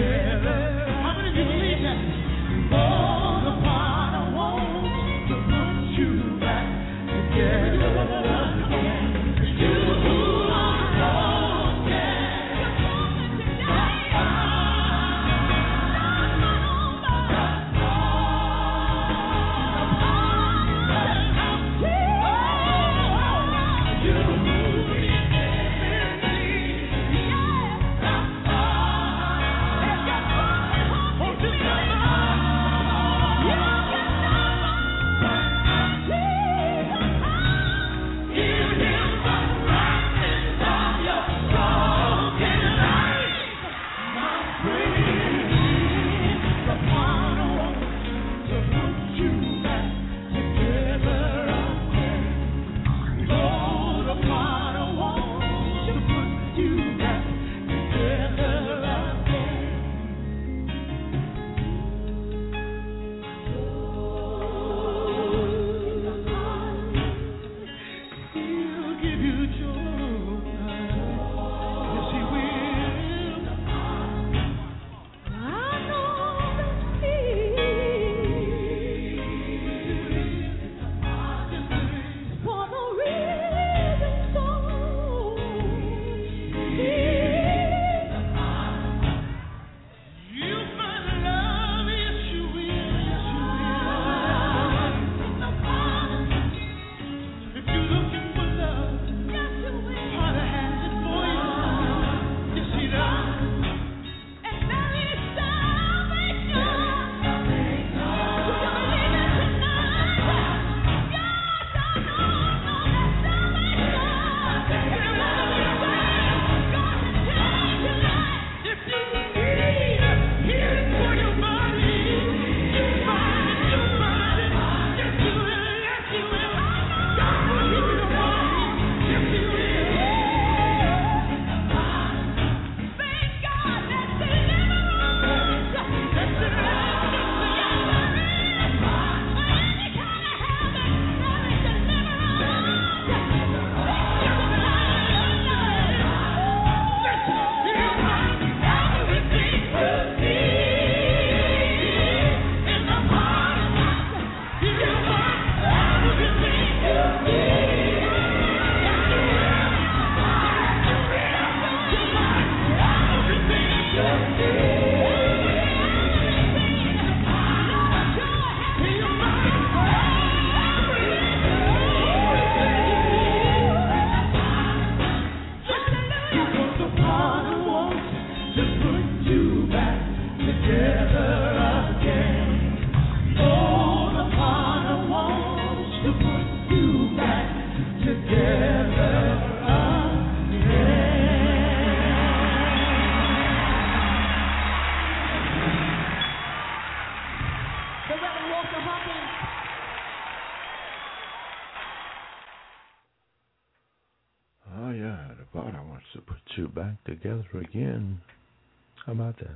Back together again. How about that?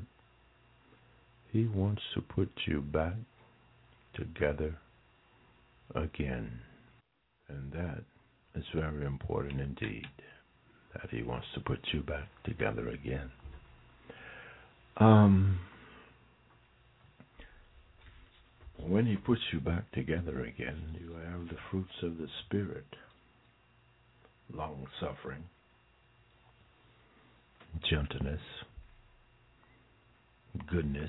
He wants to put you back together again. And that is very important indeed, that he wants to put you back together again. Um, when he puts you back together again, you have the fruits of the Spirit: long suffering, gentleness, goodness,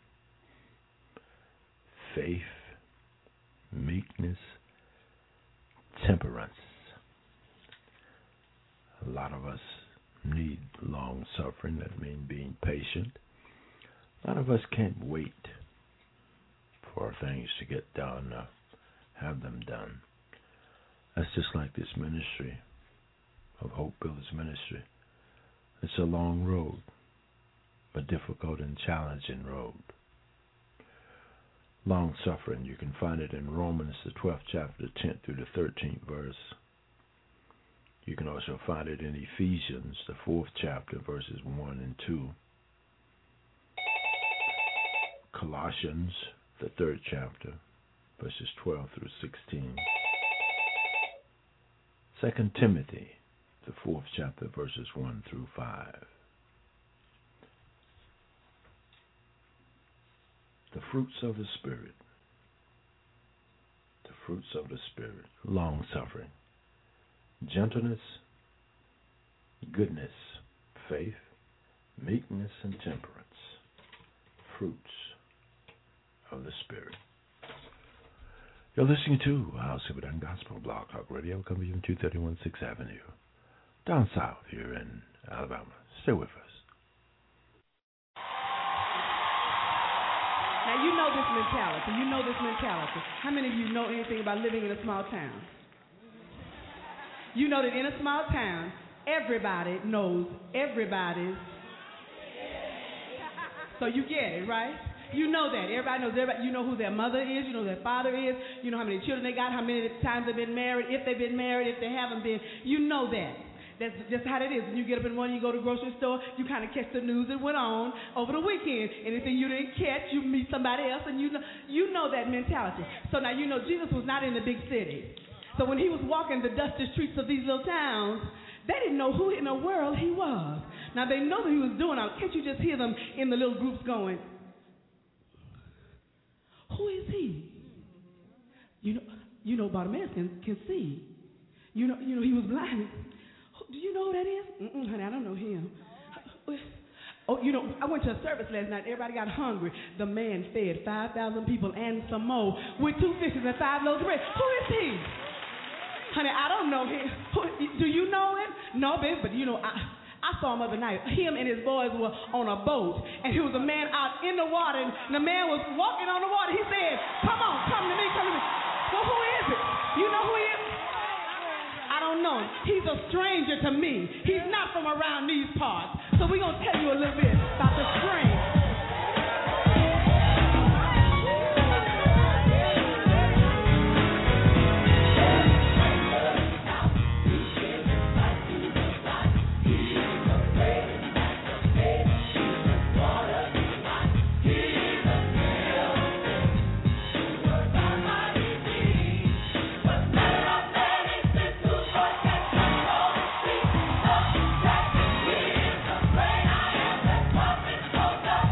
faith, meekness, temperance. A lot of us need long suffering. That means being patient. A lot of us can't wait for things to get done, or have them done. That's just like this ministry of Hope Builders Ministry. It's a long road, a difficult and challenging road. Long suffering, you can find it in Romans, the twelfth chapter, tenth through the thirteenth verse. You can also find it in Ephesians, the fourth chapter, verses one and two. Colossians, the third chapter, verses twelve through sixteen. Second Timothy, the fourth chapter, verses one through five. fruits of the Spirit. The fruits of the Spirit. Long suffering, gentleness, goodness, faith, meekness, and temperance. Fruits of the Spirit. You're listening to How Super and Gospel Blog Talk Radio, coming from two thirty-one sixth Avenue, down south here in Alabama. Stay with us. Now, you know this mentality. You know this mentality. How many of you know anything about living in a small town? You know that in a small town, everybody knows everybody's. So you get it, right? You know that. Everybody knows everybody. You know who their mother is. You know who their father is. You know how many children they got, how many times they've been married, if they've been married, if they haven't been. You know that. That's just how it is. When you get up in the morning, you go to the grocery store, you kind of catch the news that went on over the weekend. Anything you didn't catch, you meet somebody else, and you know, you know that mentality. So now you know Jesus was not in the big city. So when he was walking the dusty streets of these little towns, they didn't know who in the world he was. Now they know what he was doing. Now, can't you just hear them in the little groups going, who is he? You know, you know Bartimaeus can, can see. You know, you know he was blind. Do you know who that is? Mm-mm, honey, I don't know him. Oh, you know, I went to a service last night. Everybody got hungry. The man fed five thousand people and some more with two fishes and five loaves of bread. Who is he? Honey, I don't know him. Who, do you know him? No, baby, but you know, I, I saw him the other night. Him and his boys were on a boat, and he was a man out in the water, and the man was walking on the water. He said, come on, come to me, come to me. Well, who is it? You know who he is? I don't know him. He's a stranger to me. He's not from around these parts. So we're going to tell you a little bit about the stranger. Go, go.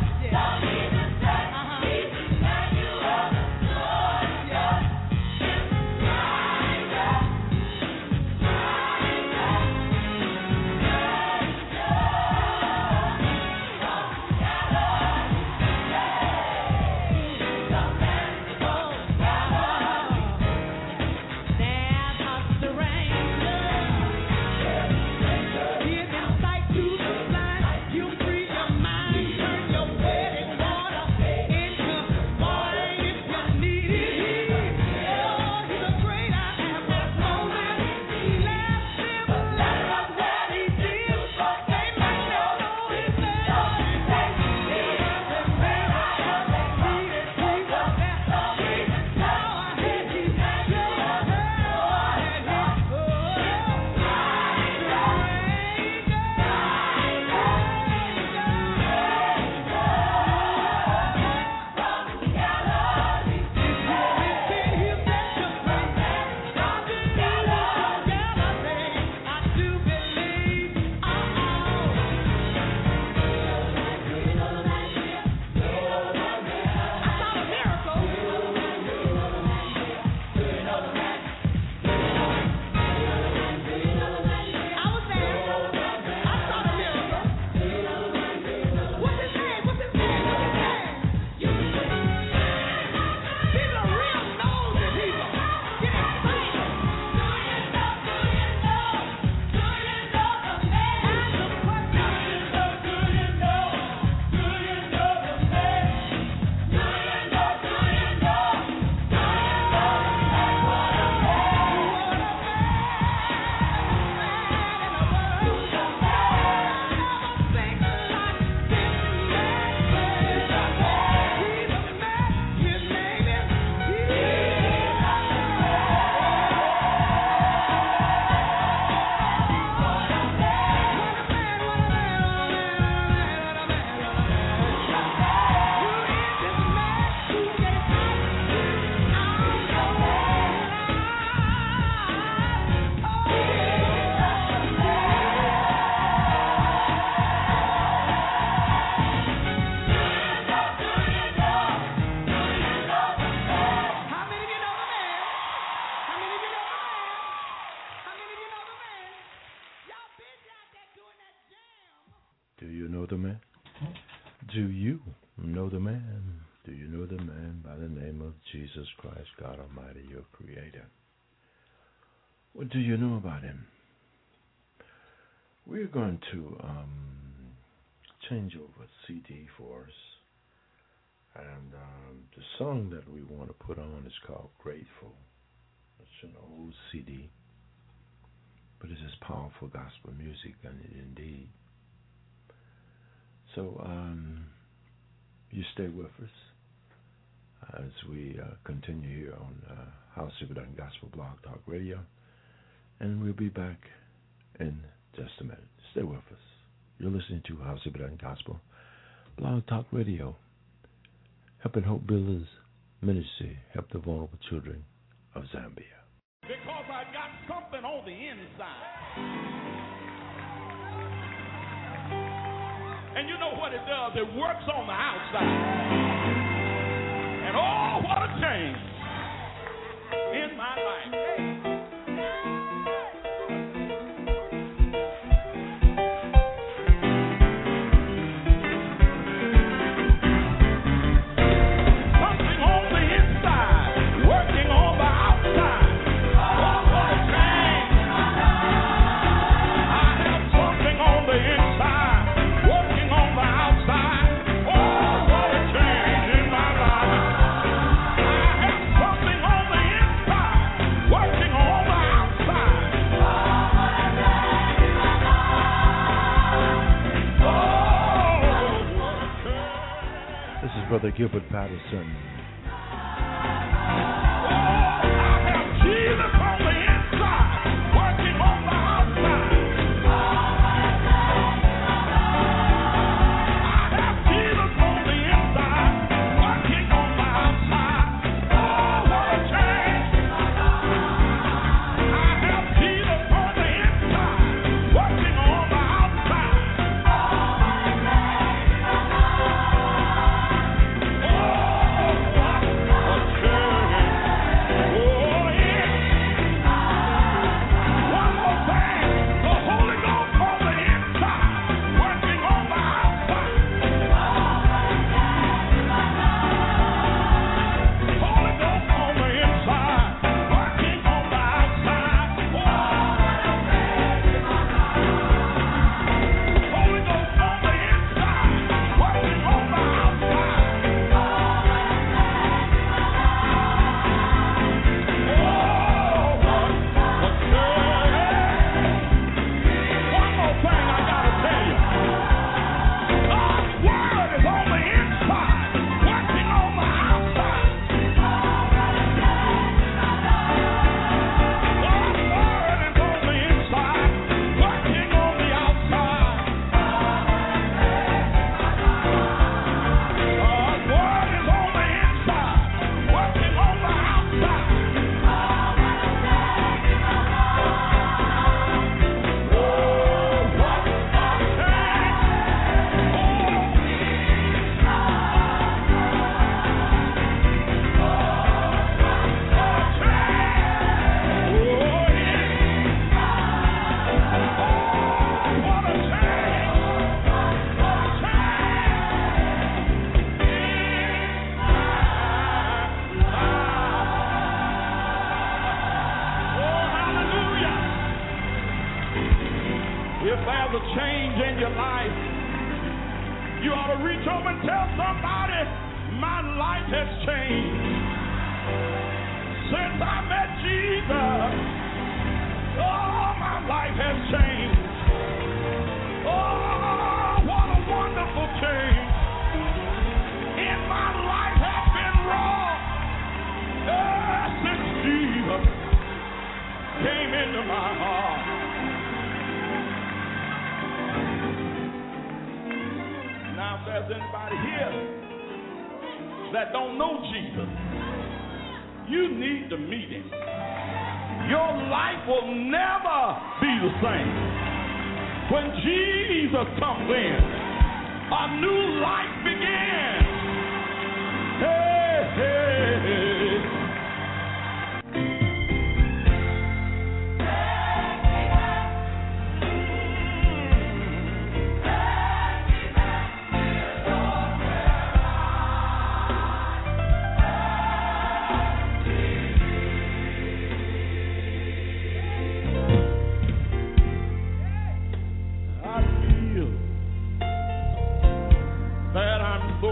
you know the man? Do you know the man by the name of Jesus Christ, God Almighty, your Creator? What do you know about him? We're going to um, change over C D for us. And um, the song that we want to put on is called Grateful. It's an old C D, but it is powerful gospel music, and indeed. So um, you stay with us as we uh, continue here on uh, House of It Gospel Blog Talk Radio, and we'll be back in just a minute. Stay with us. You're listening to House of It Gospel Blog Talk Radio. Helping Hope Builders Ministry, help the vulnerable children of Zambia. Because I got something on the inside. And you know what it does? It works on the outside. And oh, what a change in my life. Brother Gilbert Patterson.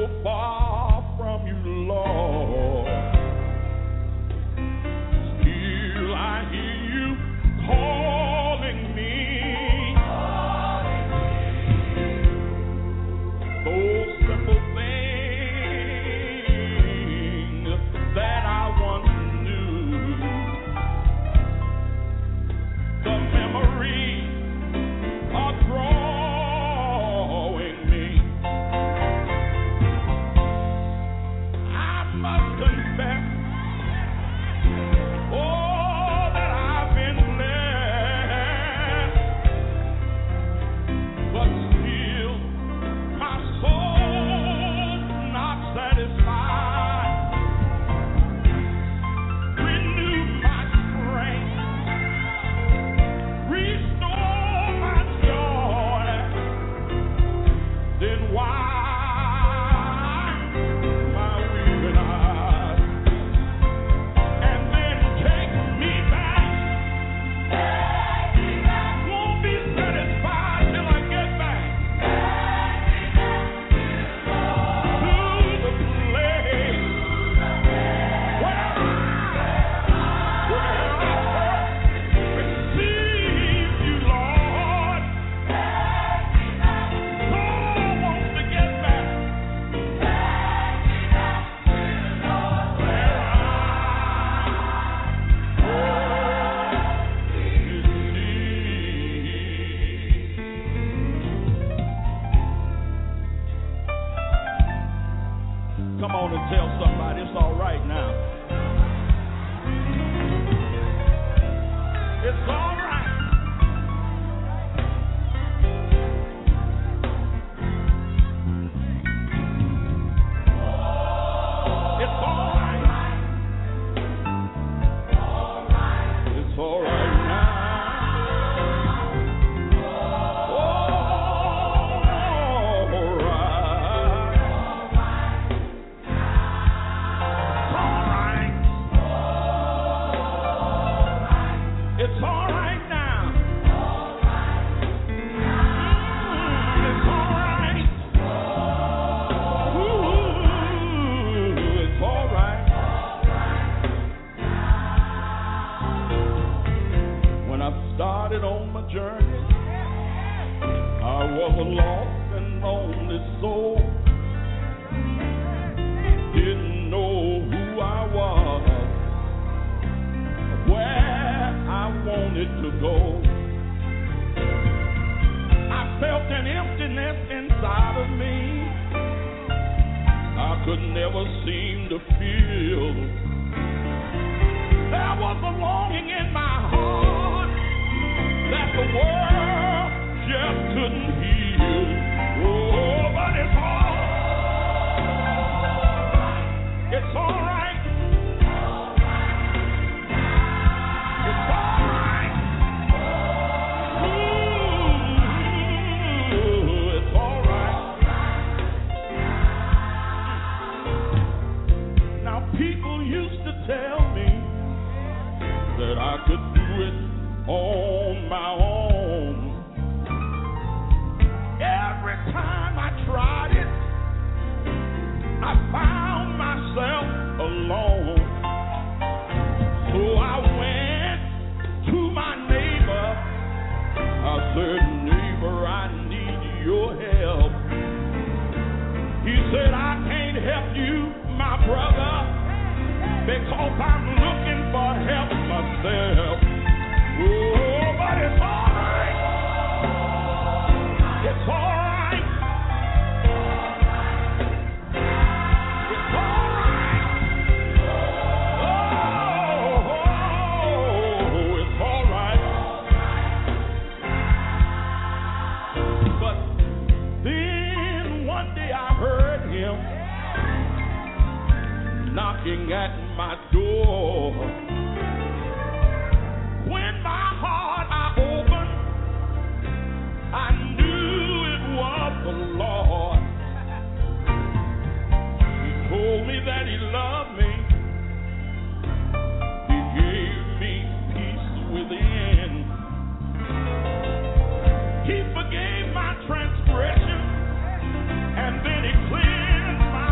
far from you, Lord. Still I hear you calling me. Those simple things that I once knew. The memory of drawing me. I must confess, oh, that I've been blessed, but still my soul's not satisfied. Renew my strength, restore my joy. Then why my weeping eyes? And then take me back. Won't be satisfied till I get back to the place where I, where I received you, Lord. Soul wants to get back where Come on and tell somebody it's all right now. It's all right. It's all right. It's all right now. All right. It's all right now. Mm, It's all right. Ooh, it's all right. When I started on my journey, I was a lost and lonely soul. Didn't know who I was, where I wanted to go. I felt an emptiness inside of me I could never seem to feel. There was a longing in my heart that the world just couldn't heal. Oh, but it's all, it's all right. It's all right. Ooh, it's all right. Now people used to tell me that I could do it on my own. Every time I tried it, I found myself alone. So I went to my neighbor. I said, neighbor, I need your help. He said, I can't help you, my brother, because I'm looking for help myself. Oh, but it's all right. It's all right. It's all right. Oh, it's all right. But then one day I heard him knocking at my door. When my heart I opened, I knew it was the Lord. He told me that he loved me. He gave me peace within. He forgave my transgression, and then he cleansed my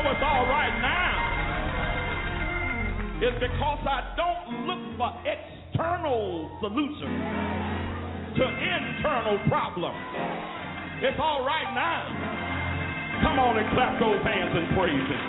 know it's all right now is because I don't look for external solutions to internal problems. It's all right now. Come on and clap those hands and praise Him.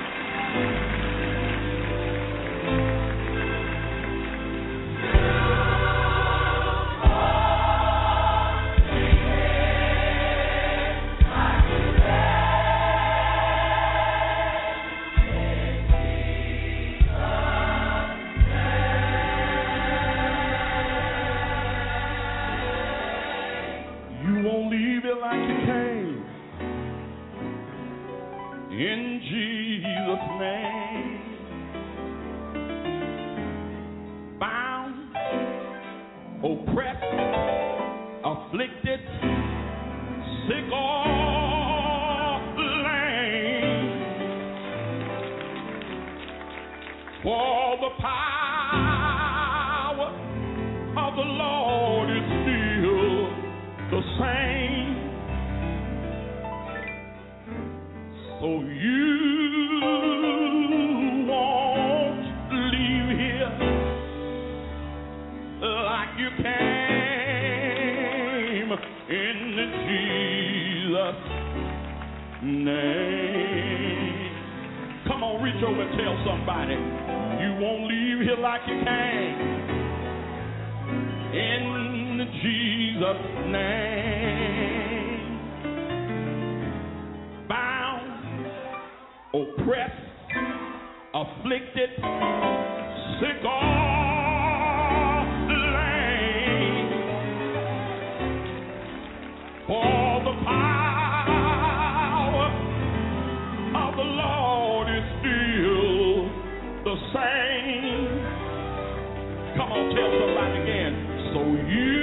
In Jesus' name, bound, oppressed, afflicted, sick or lame, for the power of the Lord is still the same. So you won't leave here like you came in Jesus' name. Come on, reach over and tell somebody, you won't leave here like you came in Jesus' name. Oppressed, afflicted, sick or lame, for the power of the Lord is still the same. Come on, tell somebody again. So you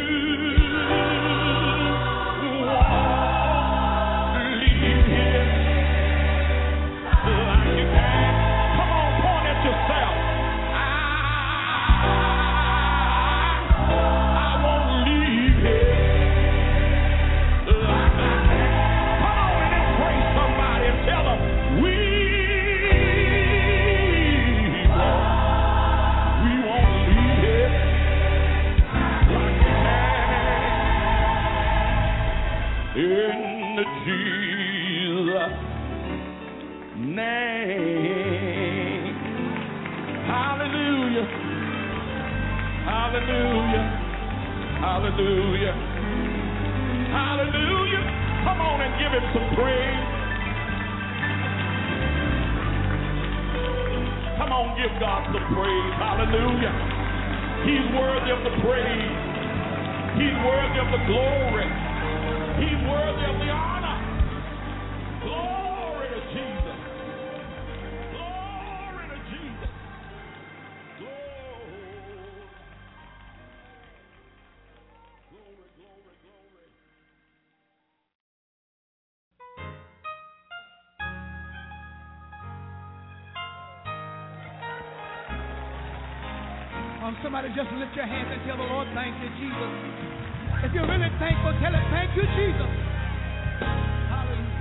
Hallelujah. Hallelujah. Hallelujah. Come on and give Him some praise. Come on, give God some praise. Hallelujah. He's worthy of the praise. He's worthy of the glory. He's worthy of the honor. Glory to Jesus. Glory to Jesus. Glory. Glory, glory, glory. Um, somebody just lift your hands and tell the Lord, thank you, Jesus. If you're really thankful, tell Him, thank you, Jesus. Hallelujah.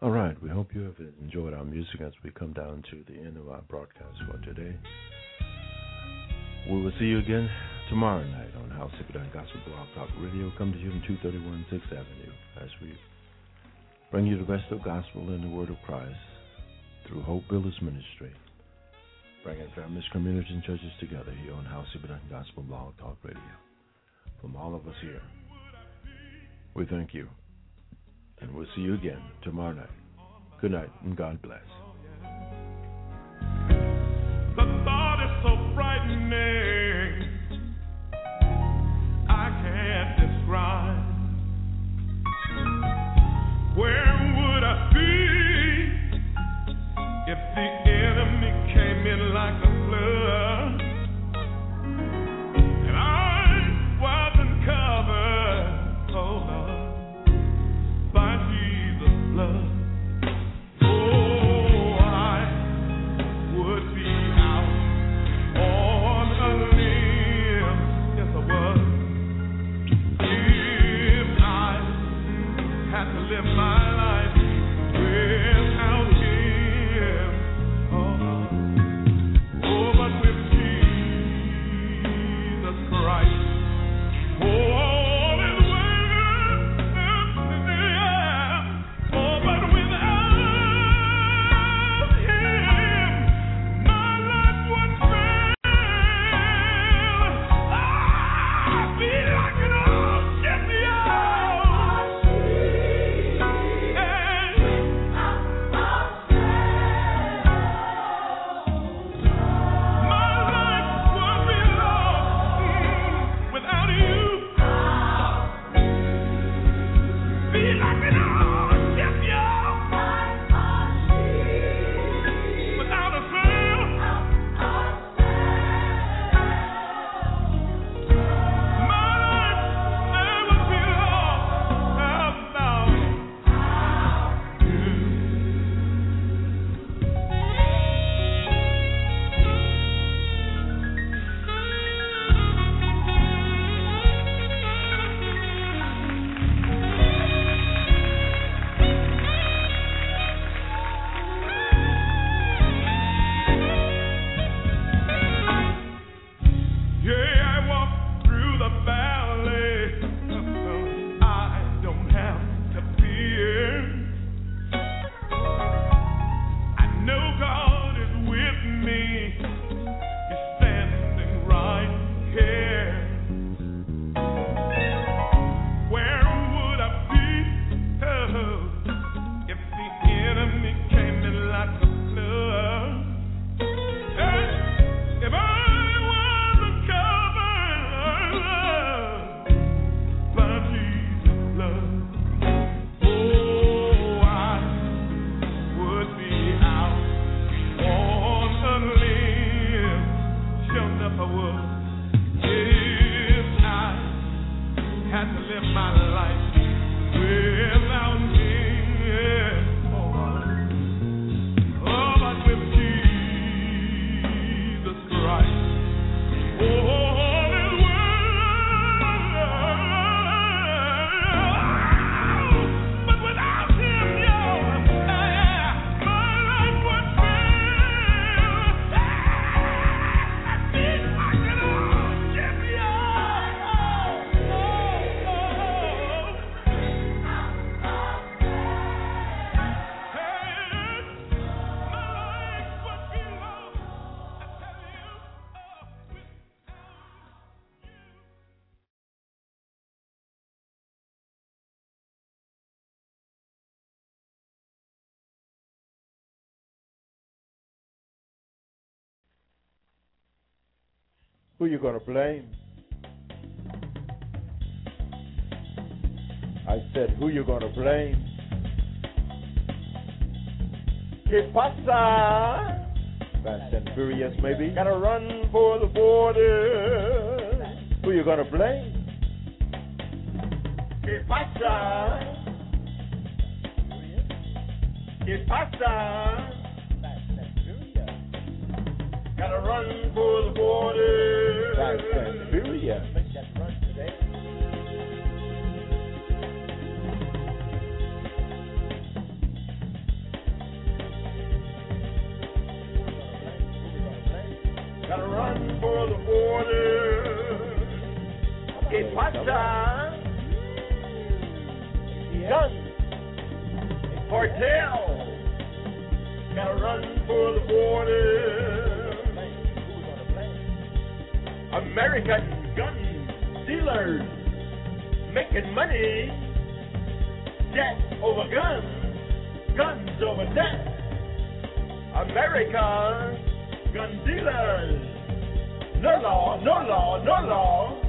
All right, we hope you have enjoyed our music as we come down to the end of our broadcast for today. We will see you again tomorrow night on House of It Gospel Blog Talk Radio. Come to you from two thirty-one sixth Avenue as we bring you the best of gospel and the word of Christ through Hope Builders Ministry, bringing families, communities, and churches together here on House of It Gospel Blog Talk Radio. From all of us here, we thank you. And we'll see you again tomorrow night. Good night, and God bless. The thought is so frightening, I can't describe. Where would I be if the enemy came in like a flood? And I wasn't covered, oh Lord, by Jesus' blood. Oh, I would be out on a limb, yes I would, if I had to live my life without Him. Oh, oh, but with Jesus Christ, oh. Who you gonna blame? I said, who you gonna blame? ¿Qué pasa? Fast and Furious, maybe. Gotta run for the border. Who you gonna blame? ¿Qué pasa? ¿Qué pasa? Gotta run for the border. Fast and Furious. Make that run today. run for the border. Que pasa? Guns. Cartel. Gotta run for the border. American gun dealers making money. Debt over guns. Guns over debt. America, gun dealers. No law, no law, no law.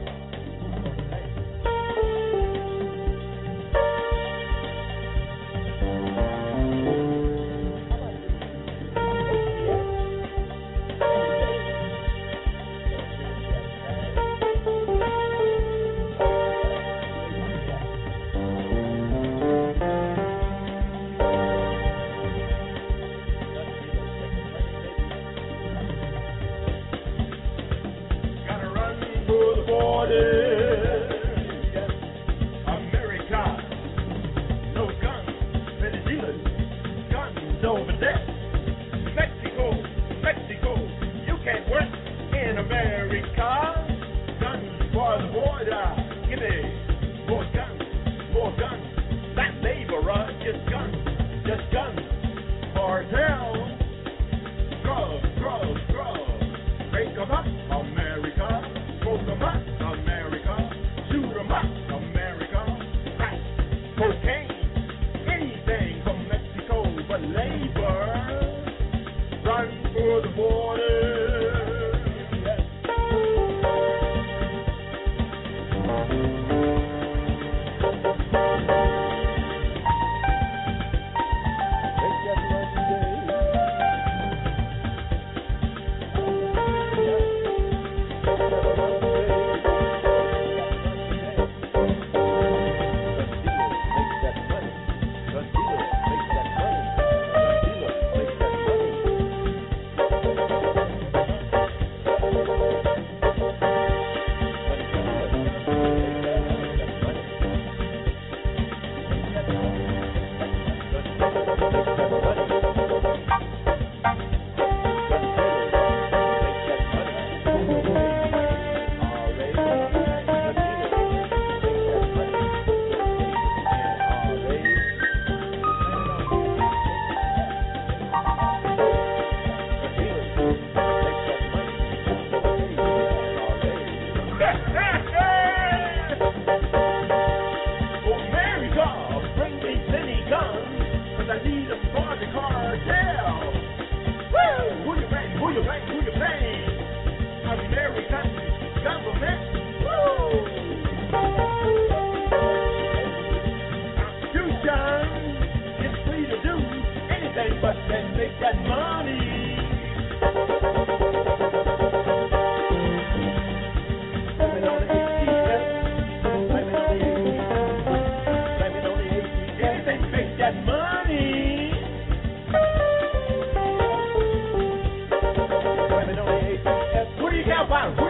Wow.